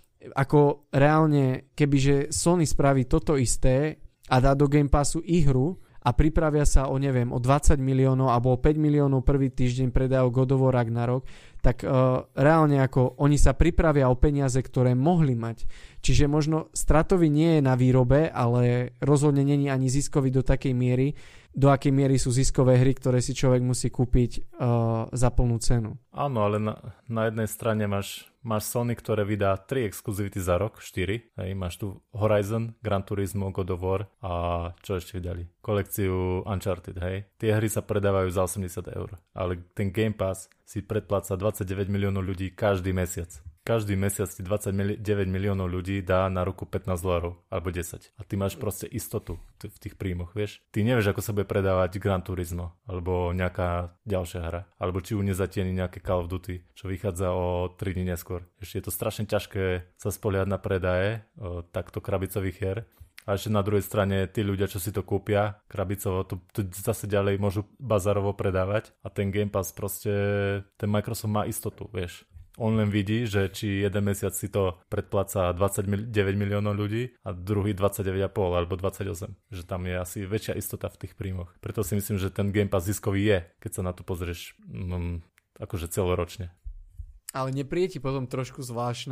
S3: ako reálne, kebyže Sony spraví toto isté a dá do Game Passu ich hru a pripravia sa o, neviem, o dvadsať miliónov alebo o päť miliónov prvý týždeň predajú God of War Ragnarok, tak uh, reálne ako oni sa pripravia o peniaze, ktoré mohli mať. Čiže možno stratový nie je na výrobe, ale rozhodne není ani ziskový do takej miery, do akej miery sú ziskové hry, ktoré si človek musí kúpiť uh, za plnú cenu.
S2: Áno, ale na, na jednej strane máš, máš Sony, ktoré vydá tri exkluzivity za rok, štyri. Hej, máš tu Horizon, Gran Turismo, God of War a čo ešte vydali? Kolekciu Uncharted, hej. Tie hry sa predávajú za osemdesiat eur, ale ten Game Pass si predpláca dvadsaťdeväť miliónov ľudí každý mesiac. Každý mesiac ti dvadsaťdeväť miliónov ľudí dá na ruku pätnásť dolárov alebo desať. A ty máš proste istotu t- v tých príjmoch, vieš. Ty nevieš, ako sa bude predávať Gran Turismo alebo nejaká ďalšia hra. Alebo či ju nezatieni nejaké Call of Duty, čo vychádza o tri dni neskôr. Ešte je to strašne ťažké sa spoliehať na predaje o, takto krabicových hier. A ešte na druhej strane tí ľudia, čo si to kúpia krabicovo, to, to zase ďalej môžu bazárovo predávať. A ten Game Pass proste, ten Microsoft má istotu, vieš. On len vidí, že či jeden mesiac si to predpláca dvadsaťdeväť miliónov ľudí a druhý dvadsaťdeväť celá päť alebo dvadsaťosem. Že tam je asi väčšia istota v tých príjmoch. Preto si myslím, že ten Game Pass ziskový je, keď sa na to pozrieš mm, akože celoročne.
S3: Ale nepríde ti potom trošku zvláštne,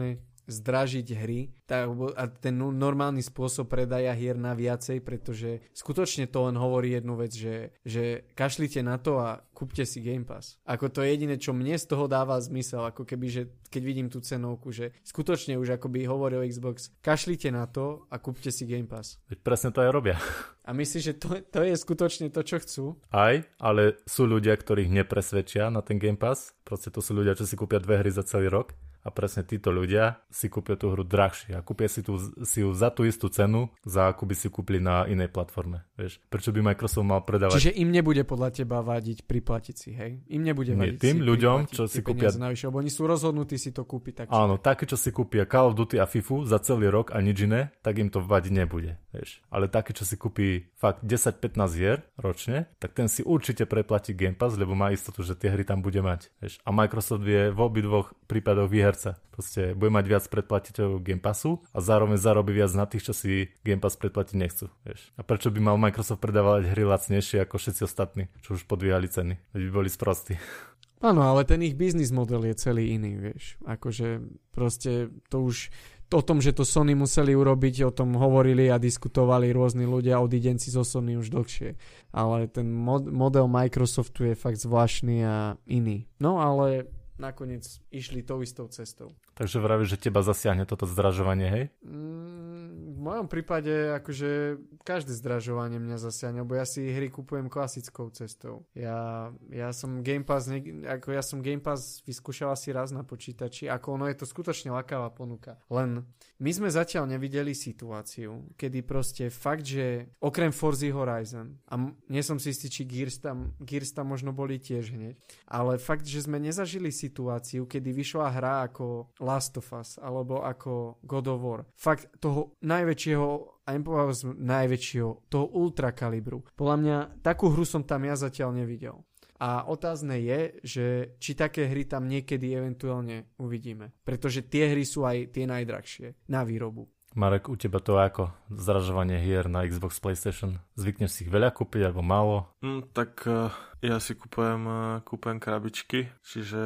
S3: zdražiť hry tak, a ten normálny spôsob predaja hier na viacej, pretože skutočne to len hovorí jednu vec, že, že kašlite na to a kúpte si Game Pass. Ako to je jediné, čo mne z toho dáva zmysel, ako keby, že keď vidím tú cenovku, že skutočne už akoby hovoril Xbox, kašlite na to a kúpte si Game Pass.
S2: Veď presne to aj robia.
S3: A myslíš, že to, to je skutočne to, čo chcú?
S2: Aj, ale sú ľudia, ktorých nepresvedčia na ten Game Pass. Proste to sú ľudia, čo si kúpia dve hry za celý rok. A presne títo ľudia si kúpia tú hru drahšie a kúpia si, tú, si ju za tú istú cenu, za akú by si kúpili na inej platforme. Vieš? Prečo by Microsoft mal predávať?
S3: Čiže im nebude podľa teba vadiť priplatiť si, hej? Im nebude vadiť.
S2: Nie, tým
S3: si
S2: ľuďom, čo si kúpia...
S3: Navyše, lebo oni sú rozhodnutí si to kúpiť. Tak
S2: Áno, takí, čo si kúpia Call of Duty a FIFA za celý rok a nič iné, tak im to vadiť nebude. Vieš? Ale taký, čo si kúpi fakt desať pätnásť hier ročne, tak ten si určite preplatí Game Pass, lebo má istotu, že tie hry tam bude mať. Vieš? A Microsoft je v obidvoch prípadoch výherca. Proste bude mať viac predplatiteľov Game Passu a zároveň zarobí viac na tých, čo si Game Pass predplatiť nechcú. Vieš. A prečo by mal Microsoft predávať hry lacnejšie ako všetci ostatní, čo už podvíjali ceny? Veď by boli sprostí.
S3: Áno, ale ten ich biznis model je celý iný, vieš. Akože proste to už... O tom, že to Sony museli urobiť, o tom hovorili a diskutovali rôzni ľudia, odidenci zo Sony už dlhšie. Ale ten mod- model Microsoftu je fakt zvláštny a iný. No ale... nakoniec išli tou istou cestou.
S2: Takže vravíš, že teba zasiahne toto zdražovanie, hej?
S3: Mm, v mojom prípade akože každé zdražovanie mňa zasiahne, lebo ja si hry kupujem klasickou cestou. Ja, ja som Game Pass, ako ja som Game Pass vyskúšal asi raz na počítači, ako ono je to skutočne ľakavá ponuka. Len my sme zatiaľ nevideli situáciu, kedy proste fakt, že okrem Forza Horizon, a nie som si istý, či Gears tam, Gears tam možno boli tiež hneď, ale fakt, že sme nezažili situáciu, kedy vyšla hra ako Last of Us, alebo ako God of War. Fakt toho najväčšieho, a nepovedal najväčšieho, toho ultra kalibru. Podľa mňa takú hru som tam ja zatiaľ nevidel. A otázne je, že či také hry tam niekedy eventuálne uvidíme. Pretože tie hry sú aj tie najdrahšie na výrobu.
S2: Marek, u teba to ako zdražovanie hier na Xbox, PlayStation? Zvykneš si ich veľa kúpiť alebo málo?
S1: Mm, tak uh, ja si kúpujem, uh, kúpujem krabičky, čiže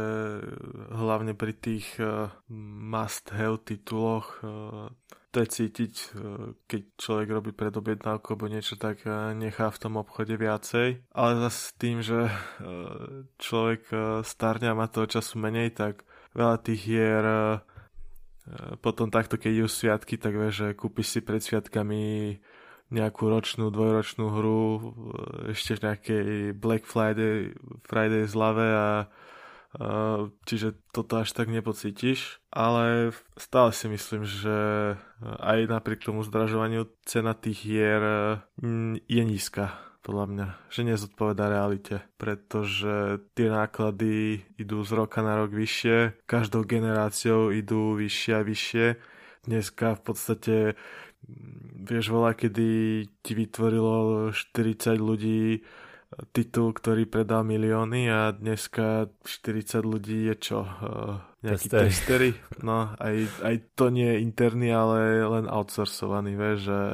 S1: hlavne pri tých uh, must-have tituloch uh, to je cítiť, uh, keď človek robí predobjednávku alebo niečo, tak uh, nechá v tom obchode viacej. Ale zase tým, že uh, človek uh, starne a má toho času menej, tak veľa tých hier uh, potom takto, keď idú sviatky, tak vieš, že kúpiš si pred sviatkami nejakú ročnú, dvojročnú hru, ešte v nejakej Black Friday, Friday zlave a, a čiže toto až tak nepocítiš, ale stále si myslím, že aj napriek tomu zdražovaniu cena tých hier je nízka. Podľa mňa, že nezodpovedá realite, pretože tie náklady idú z roka na rok vyššie, každou generáciou idú vyššie a vyššie. Dneska v podstate, vieš, voľa, kedy ti vytvorilo štyridsať ľudí titul, ktorý predal milióny a dneska štyridsať ľudí je čo? Nejakí testery? No, aj, aj to nie je interný, ale len outsourcovaný, vieš, že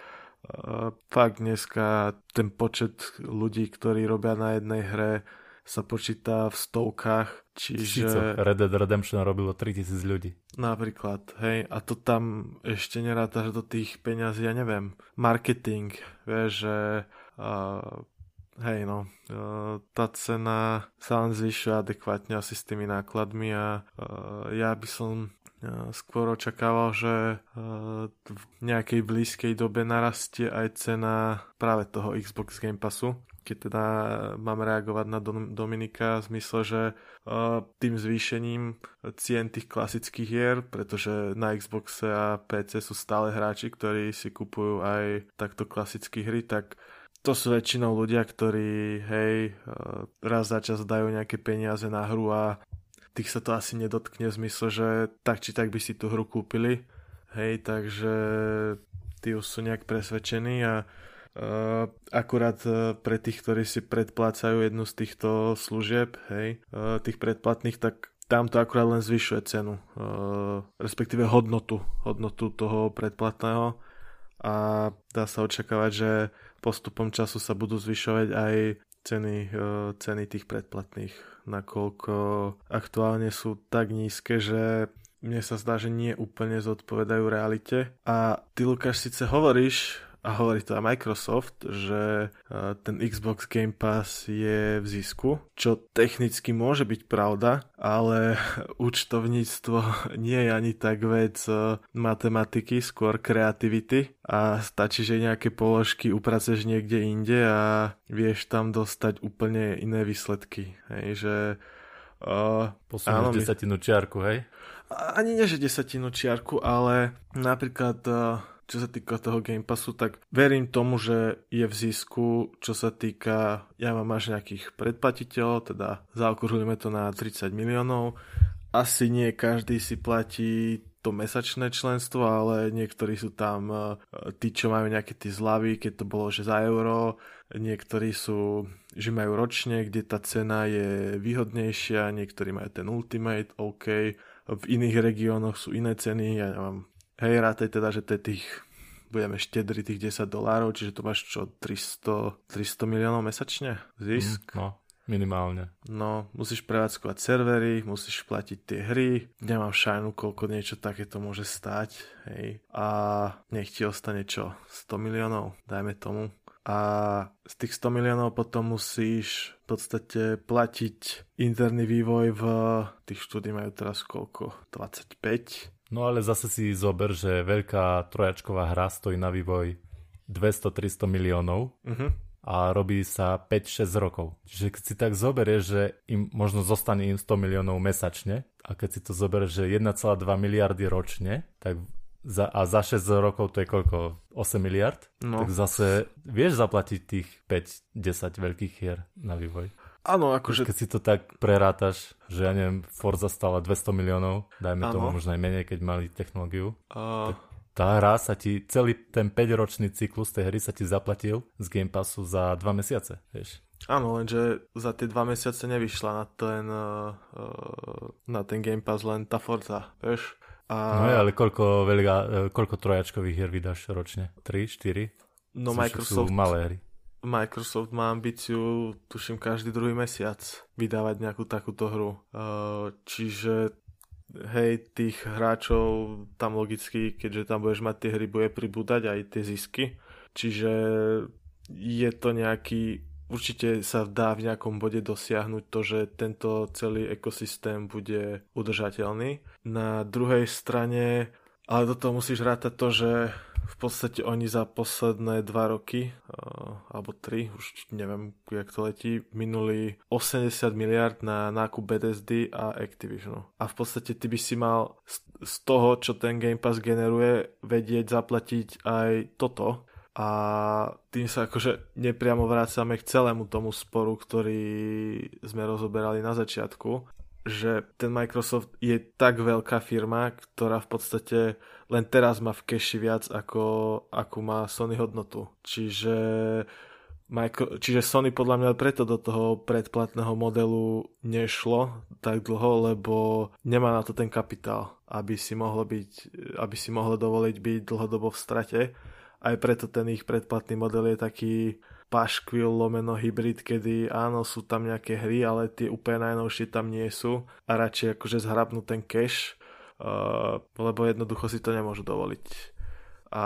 S1: Uh, fakt dneska ten počet ľudí, ktorí robia na jednej hre, sa počíta v stovkách, čiže...
S2: Tisícoch. Red Dead Redemption robilo tritisíc ľudí.
S1: Napríklad, hej, a to tam ešte nerátaš do tých peňazí, ja neviem, marketing, vieš, že uh, hej, no, uh, tá cena sa len zvyšuje adekvátne asi s tými nákladmi a uh, ja by som skôr očakával, že v nejakej blízkej dobe narastie aj cena práve toho Xbox Game Passu. Keď teda mám reagovať na Dominika v zmysle, že tým zvýšením cien tých klasických hier, pretože na Xboxe a pé cé sú stále hráči, ktorí si kupujú aj takto klasické hry, tak to sú väčšinou ľudia, ktorí hej, raz za čas dajú nejaké peniaze na hru a tých sa to asi nedotkne v zmysle, že tak či tak by si tú hru kúpili. Hej, takže tí už sú nejak presvedčení a uh, akurát uh, pre tých, ktorí si predplácajú jednu z týchto služieb, hej, uh, tých predplatných, tak tam to akurát len zvyšuje cenu, uh, respektíve hodnotu, hodnotu toho predplatného a dá sa očakávať, že postupom času sa budú zvyšovať aj ceny, ceny tých predplatných, nakoľko aktuálne sú tak nízke, že mne sa zdá, že nie úplne zodpovedajú realite. A ty, Lukáš, síce hovoríš, a hovorí to aj Microsoft, že ten Xbox Game Pass je v zisku, čo technicky môže byť pravda, ale účtovníctvo nie je ani tak vec matematiky, skôr kreativity a stačí, že nejaké položky upraceš niekde inde a vieš tam dostať úplne iné výsledky. Hej, že... Uh,
S2: Posunieš desatinu čiarku, hej?
S1: Ani nie, že desatinu čiarku, ale napríklad... Uh, čo sa týka toho Game Passu, tak verím tomu, že je v zisku, čo sa týka, ja mám až nejakých predplatiteľov, teda zaokrúhlime to na tridsať miliónov. Asi nie každý si platí to mesačné členstvo, ale niektorí sú tam tí, čo majú nejaké tie zľavy, keď to bolo, že za euro, niektorí sú, že majú ročne, kde tá cena je výhodnejšia, niektorí majú ten Ultimate, OK, v iných regiónoch sú iné ceny, ja nemám. Hej, rátaj teda, že to je tých, budeme štedri tých desať dolárov, čiže to máš čo, tristo, tristo miliónov mesačne zisk?
S2: Mm, no, minimálne.
S1: No, musíš prevádzkovať servery, musíš platiť tie hry, nemám šajnu, koľko niečo takéto môže stáť, hej. A nech ti ostane čo, sto miliónov, dajme tomu. A z tých sto miliónov potom musíš v podstate platiť interný vývoj v tých štúdí majú teraz koľko, dvadsaťpäť.
S2: No ale zase si zober, že veľká trojačková hra stojí na vývoj dvesto tristo miliónov uh-huh. a robí sa päť šesť rokov. Čiže keď si tak zoberieš, že im možno zostane im sto miliónov mesačne a keď si to zoberieš, že jeden celá dva miliardy ročne, tak za, a za šesť rokov to je koľko? osem miliard? No. Tak zase vieš zaplatiť tých päť desať veľkých hier na vývoj.
S1: Áno, akože...
S2: Keď si to tak prerátaš, že ja neviem, Forza stála dvesto miliónov, dajme ano. Tomu možno aj menej, keď mali technológiu. Uh... Tá hra sa ti, celý ten päťročný cyklus tej hry sa ti zaplatil z Game Passu za dva mesiace, vieš.
S1: Áno, lenže za tie dva mesiace nevyšla na ten, uh, na ten Game Pass len tá Forza, vieš. A...
S2: No je, ale koľko, veľa, koľko trojačkových hier vydáš ročne? tri, štyri?
S1: No Microsoft...
S2: Sú malé hry.
S1: Microsoft má ambíciu, tuším, každý druhý mesiac vydávať nejakú takúto hru. Čiže, hej, tých hráčov tam logicky, keďže tam budeš mať tie hry, bude pribúdať aj tie zisky. Čiže je to nejaký, určite sa dá v nejakom bode dosiahnuť to, že tento celý ekosystém bude udržateľný. Na druhej strane, ale do toho musíš rátať to, že v podstate oni za posledné dva roky, uh, alebo tri, už neviem, jak to letí, minuli osemdesiat miliárd na nákup bé es dé a Activisionu. A v podstate ty by si mal z, z toho, čo ten Game Pass generuje, vedieť zaplatiť aj toto. A tým sa akože nepriamo vracame k celému tomu sporu, ktorý sme rozoberali na začiatku, že ten Microsoft je tak veľká firma, ktorá v podstate len teraz má v keši viac, ako, ako má Sony hodnotu. Čiže, Micro, čiže Sony podľa mňa preto do toho predplatného modelu nešlo tak dlho, lebo nemá na to ten kapitál, aby si mohlo byť, aby si mohlo dovoliť byť dlhodobo v strate. Aj preto ten ich predplatný model je taký paškvil lomeno hybrid, kedy áno, sú tam nejaké hry, ale tie úplne najnovšie tam nie sú a radšej akože zhrabnú ten cash, uh, lebo jednoducho si to nemôžu dovoliť. A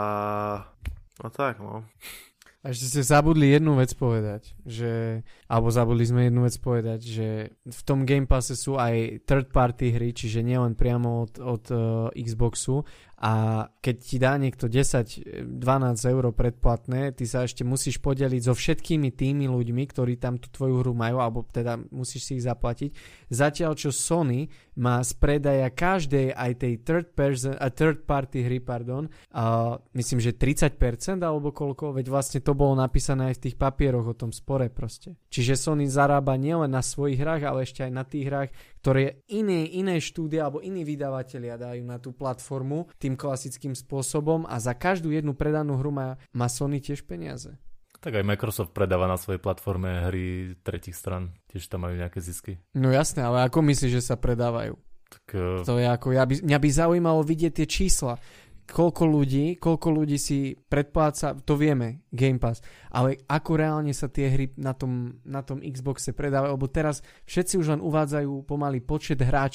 S1: no tak, no.
S3: A ešte ste zabudli jednu vec povedať, že, alebo zabudli sme jednu vec povedať, že v tom Game Passe sú aj third party hry, čiže nielen priamo od, od uh, Xboxu, a keď ti dá niekto desať dvanásť eur predplatné, ty sa ešte musíš podeliť so všetkými tými ľuďmi, ktorí tam tú tvoju hru majú, alebo teda musíš si ich zaplatiť. Zatiaľ čo Sony má z predaja každej aj tej third, person, uh, third party hry, pardon, uh, myslím, že tridsať percent alebo koľko, veď vlastne to bolo napísané aj v tých papieroch o tom spore proste. Čiže Sony zarába nielen na svojich hrách, ale ešte aj na tých hrách, ktoré iné, iné štúdia alebo iní vydavatelia dajú na tú platformu tým klasickým spôsobom a za každú jednu predanú hru má, má Sony tiež peniaze.
S2: Tak aj Microsoft predáva na svojej platforme hry tretích stran. Tiež tam majú nejaké zisky.
S3: No jasné, ale ako myslíš, že sa predávajú?
S2: Tak, uh...
S3: To je ako, ja by, mňa by zaujímalo vidieť tie čísla. Koľko ľudí, koľko ľudí si predpláca, to vieme, Game Pass, ale ako reálne sa tie hry na tom, na tom Xboxe predávajú, lebo teraz všetci už len uvádzajú pomaly počet hráčov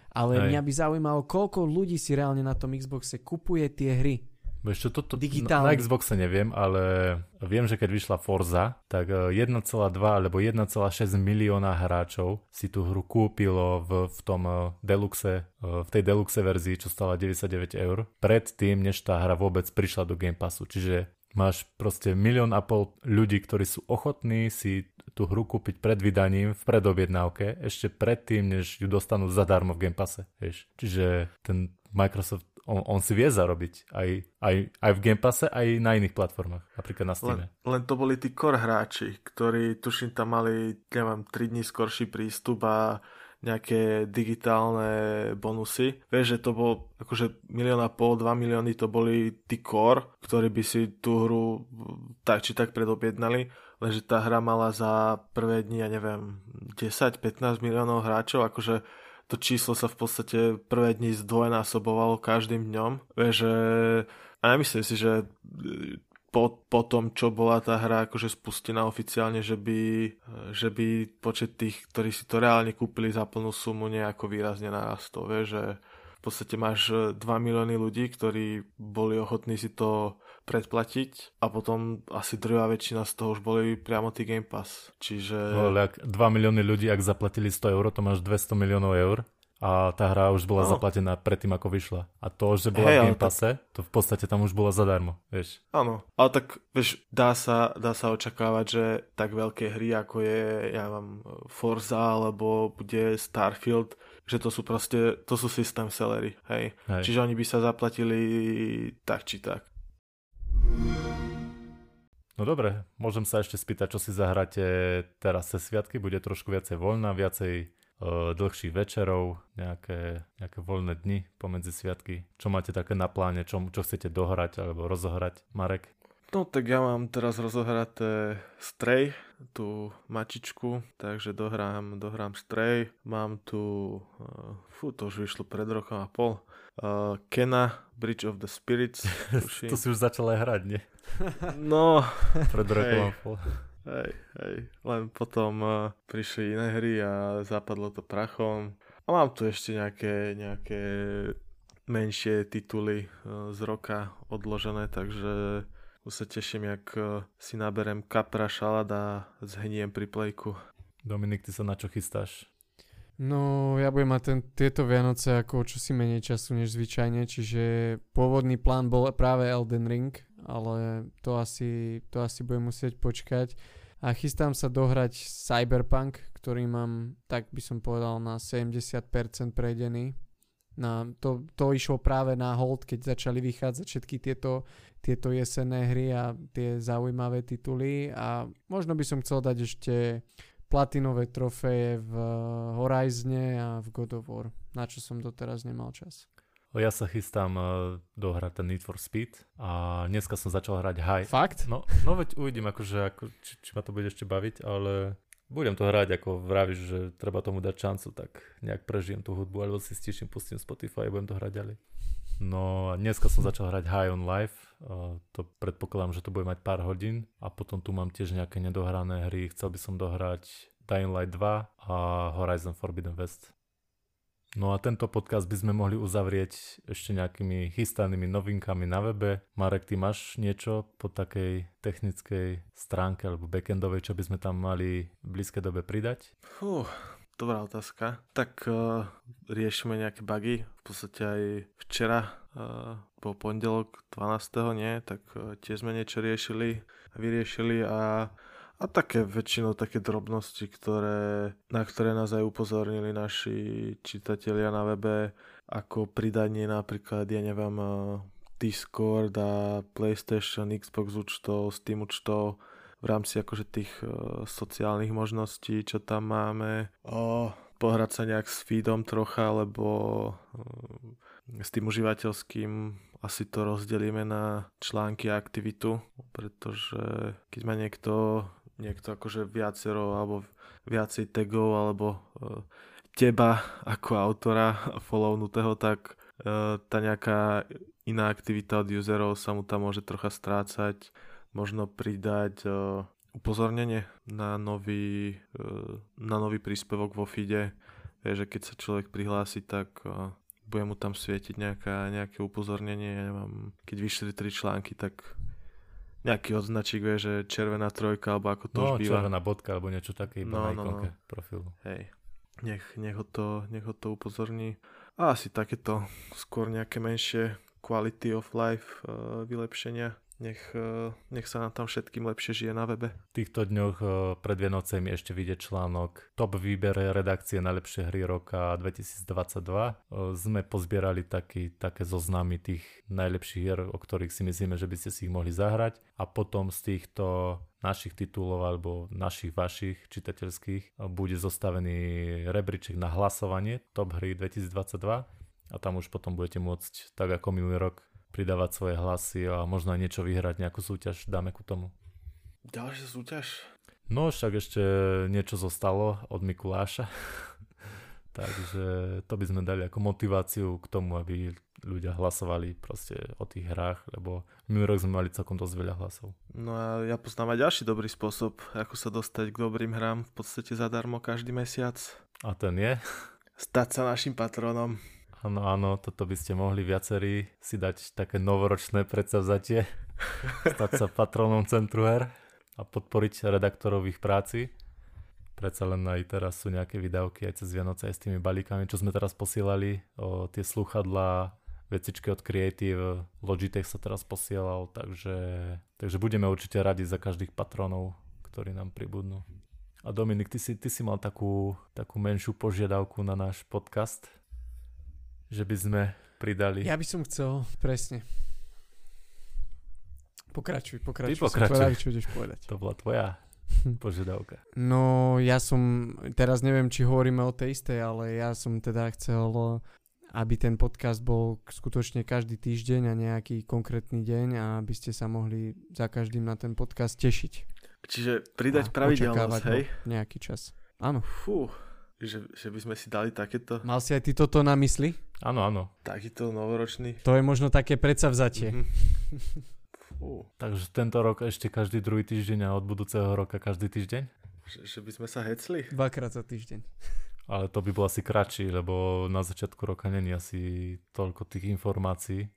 S3: Ale
S2: Hej.
S3: mňa by zaujímalo, koľko ľudí si reálne na tom Xboxe kupuje tie hry.
S2: Vieš čo, toto
S3: Digitálne.
S2: na, na Xboxe neviem, ale viem, že keď vyšla Forza, tak jeden celá dva alebo jeden celá šesť milióna hráčov si tú hru kúpilo v, v tom deluxe, v tej deluxe verzii, čo stala deväťdesiatdeväť eur, predtým, než tá hra vôbec prišla do Game Passu. Čiže máš proste milión a pol ľudí, ktorí sú ochotní si tú hru kúpiť pred vydaním v predobjednávke, ešte predtým, než ju dostanú zadarmo v Game Passe. Vieš. Čiže ten Microsoft On, on si vie zarobiť aj, aj, aj v Game Passe, aj na iných platformách, napríklad na Steam.
S1: Len, len to boli tí core hráči, ktorí tuším tam mali, neviem, tri dní skorší prístup a nejaké digitálne bonusy. Vieš, že to bol akože milión a pol, dva milióny to boli tí core, ktorí by si tú hru tak či tak predobjednali, lenže tá hra mala za prvé dni, ja neviem, desať pätnásť miliónov hráčov, akože to číslo sa v podstate prvé dni zdvojnásobovalo každým dňom. Vieš, že... A nemyslím si, že po, po tom, čo bola tá hra akože spustená oficiálne, že by, že by počet tých, ktorí si to reálne kúpili za plnú sumu, nejako výrazne narastol. Vieš, že v podstate máš dva milióny ľudí, ktorí boli ochotní si to predplatiť a potom asi druhá väčšina z toho už boli priamo tý Game Pass. Čiže...
S2: No, ale ak dva milióny ľudí, ak zaplatili sto eur, to máš dvesto miliónov eur a tá hra už bola no. zaplatená predtým, ako vyšla. A to, že bola hey, v Game Passe, tak... to v podstate tam už bola zadarmo, vieš.
S1: Áno, ale tak, vieš, dá sa, dá sa očakávať, že tak veľké hry, ako je, ja mám Forza, alebo bude Starfield, že to sú proste, to sú systém sellery, hej. hej. Čiže oni by sa zaplatili tak či tak.
S2: No dobre, môžem sa ešte spýtať, čo si zahráte teraz cez sviatky? Bude trošku viacej voľna, viacej uh, dlhších večerov, nejaké, nejaké voľné dni pomedzi sviatky. Čo máte také na pláne, čo, čo chcete dohrať alebo rozohrať, Marek?
S1: No tak ja mám teraz rozohraté Stray, tú mačičku, takže dohrám, dohrám Stray. Mám tu, uh, fú, to už vyšlo pred rokom a pol, uh, Kena, Bridge of the Spirits.
S2: To si už začal aj hrať, nie?
S1: No,
S2: pred rokom a pol.
S1: Hej, hej, len potom uh, prišli iné hry a zapadlo to prachom. A mám tu ešte nejaké, nejaké menšie tituly uh, z roka odložené, takže už sa teším, jak uh, si naberem kapra šalát a zhniem pri plejku.
S2: Dominik, ty sa na čo chystáš?
S3: No, ja budem mať ten, tieto Vianoce ako čosi menej času než zvyčajne, čiže pôvodný plán bol práve Elden Ring, ale to asi, to asi budem musieť počkať. A chystám sa dohrať Cyberpunk, ktorý mám, tak by som povedal, na sedemdesiat percent prejdený. Na, to, to išlo práve na hold, keď začali vychádzať všetky tieto, tieto jesenné hry a tie zaujímavé tituly. A možno by som chcel dať ešte platinové trofeje v Horizone a v God of War, na čo som doteraz nemal čas.
S2: Ja sa chystám uh, dohrať ten Need for Speed a dneska som začal hrať High.
S3: Fakt?
S2: No, no veď uvidím, akože, ako, či, či ma to bude ešte baviť, ale budem to hrať, ako vravíš, že treba tomu dať šancu, tak nejak prežijem tú hudbu, alebo si stiším, pustím Spotify a budem to hrať ďalej. No a dneska som začal hrať High on Life, uh, to predpokladám, že to bude mať pár hodín a potom tu mám tiež nejaké nedohrané hry, chcel by som dohrať Dying Light dva a Horizon Forbidden West. No a tento podcast by sme mohli uzavrieť ešte nejakými chystanými novinkami na webe. Marek, ty máš niečo po takej technickej stránke alebo backendovej, čo by sme tam mali v blízkej dobe pridať?
S1: Fú, dobrá otázka. Tak uh, riešime nejaké bugy. V podstate aj včera, uh, po pondelok dvanásteho nie, tak uh, tiež sme niečo riešili, vyriešili a A také väčšinou také drobnosti, ktoré, na ktoré nás aj upozornili naši čitatelia na webe, ako pridanie napríklad, ja neviem, Discord a PlayStation, Xbox účtov, Steam účtov v rámci akože tých uh, sociálnych možností, čo tam máme. O, pohrať sa nejak s feedom trocha, lebo uh, s tým užívateľským asi to rozdelíme na články a aktivitu, pretože keď má niekto niekto akože viacero alebo viacej tagov alebo uh, teba ako autora follownutého, tak uh, tá nejaká iná aktivita od userov sa mu tam môže trocha strácať. Možno pridať uh, upozornenie na nový, uh, na nový príspevok vo feede, Vieš, že keď sa človek prihlási, tak uh, bude mu tam svietiť nejaká, nejaké upozornenie. Ja neviem, keď vyšli tri články, tak nejaký odznačík, vieš, že červená trojka, alebo ako to
S2: no,
S1: už býva.
S2: červená bodka, alebo niečo také iba
S1: no,
S2: na
S1: no,
S2: ikonke
S1: no.
S2: profilu.
S1: Hej, nech, nech, ho to, nech ho to upozorní. A asi takéto skôr nejaké menšie quality of life uh, vylepšenia. Nech, uh, nech sa nám tam všetkým lepšie žije na webe.
S2: V týchto dňoch uh, pred Vianocemi ešte vidieť článok Top výber redakcie najlepšie hry roka dvetisícdvadsaťdva. Uh, sme pozbierali taký, také zoznamy tých najlepších hier, o ktorých si myslíme, že by ste si ich mohli zahrať. A potom z týchto našich titulov alebo našich, vašich čitateľských uh, bude zostavený rebríček na hlasovanie Top hry dvetisícdvadsaťdva. A tam už potom budete môcť, tak ako minulý rok, pridávať svoje hlasy a možno aj niečo vyhrať, nejakú súťaž, dáme ku tomu.
S1: Ďalšia súťaž?
S2: No však ešte niečo zostalo od Mikuláša, takže to by sme dali ako motiváciu k tomu, aby ľudia hlasovali proste o tých hrách, lebo minulý rok sme mali celkom dosť veľa hlasov.
S1: No a ja poznám aj ďalší dobrý spôsob, ako sa dostať k dobrým hrám v podstate zadarmo každý mesiac.
S2: A ten je?
S1: Stať sa našim patronom.
S2: Áno, áno, toto by ste mohli viacerí si dať také novoročné predsavzatie, stať sa patronom Centru her a podporiť redaktorov ich práci. Predsa len aj teraz sú nejaké výdavky aj cez Vianoce aj s tými balíkami, čo sme teraz posielali, o tie slúchadlá, vecičky od Creative, Logitech sa teraz posielal, takže, takže budeme určite radi za každých patronov, ktorí nám pribudnú. A Dominik, ty si, ty si mal takú, takú menšiu požiadavku na náš podcast, že by sme pridali...
S3: Ja by som chcel, presne. Pokračuj, pokračuj.
S2: Ty pokračuj.
S3: Povedali, čo ideš povedať.
S2: To bola tvoja požiadavka.
S3: No, ja som, teraz neviem, či hovoríme o tej istej, ale ja som teda chcel, aby ten podcast bol skutočne každý týždeň a nejaký konkrétny deň a aby ste sa mohli za každým na ten podcast tešiť.
S1: Čiže pridať pravidelnosť, hej?
S3: Nejaký čas. Áno.
S1: Fú. Že, že by sme si dali takéto...
S3: Mal si aj ty toto na mysli?
S2: Áno, áno.
S1: Takýto novoročný...
S3: To je možno také predsavzatie.
S1: Mm-hmm.
S2: Takže tento rok ešte každý druhý týždeň a od budúceho roka každý týždeň?
S1: Že, že by sme sa hecli?
S3: Dvakrát za týždeň.
S2: Ale to by bol asi kratší, lebo na začiatku roka není asi toľko tých informácií.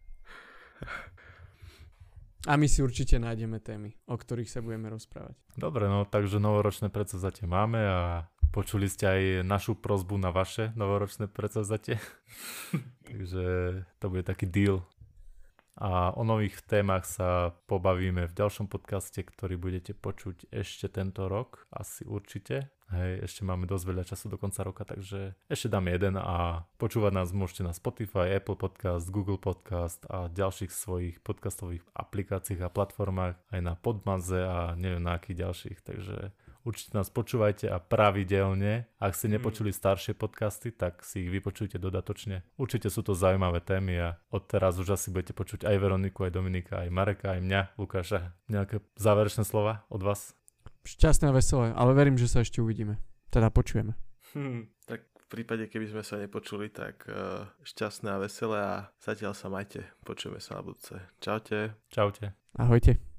S3: A my si určite nájdeme témy, o ktorých sa budeme rozprávať.
S2: Dobre, no takže novoročné predsavzatie máme a počuli ste aj našu prosbu na vaše novoročné predsavzatie. Takže to bude taký deal. A o nových témach sa pobavíme v ďalšom podcaste, ktorý budete počuť ešte tento rok, asi určite. Hej, ešte máme dosť veľa času do konca roka, takže ešte dáme jeden a počúvať nás môžete na Spotify, Apple Podcast, Google Podcast a ďalších svojich podcastových aplikáciách a platformách, aj na Podmaze a neviem na akých ďalších, takže určite nás počúvajte a pravidelne. Ak ste nepočuli staršie podcasty, tak si ich vypočujte dodatočne. Určite sú to zaujímavé témy a od teraz už asi budete počuť aj Veroniku, aj Dominika, aj Mareka, aj mňa, Lukáša. Nejaké záverečné slova od vás?
S3: Šťastné a veselé, ale verím, že sa ešte uvidíme. Teda počujeme.
S1: Hmm, tak v prípade, keby sme sa nepočuli, tak uh, šťastné a veselé a zatiaľ sa majte. Počujeme sa na budúce. Čaute.
S2: Čaute.
S3: Ahojte.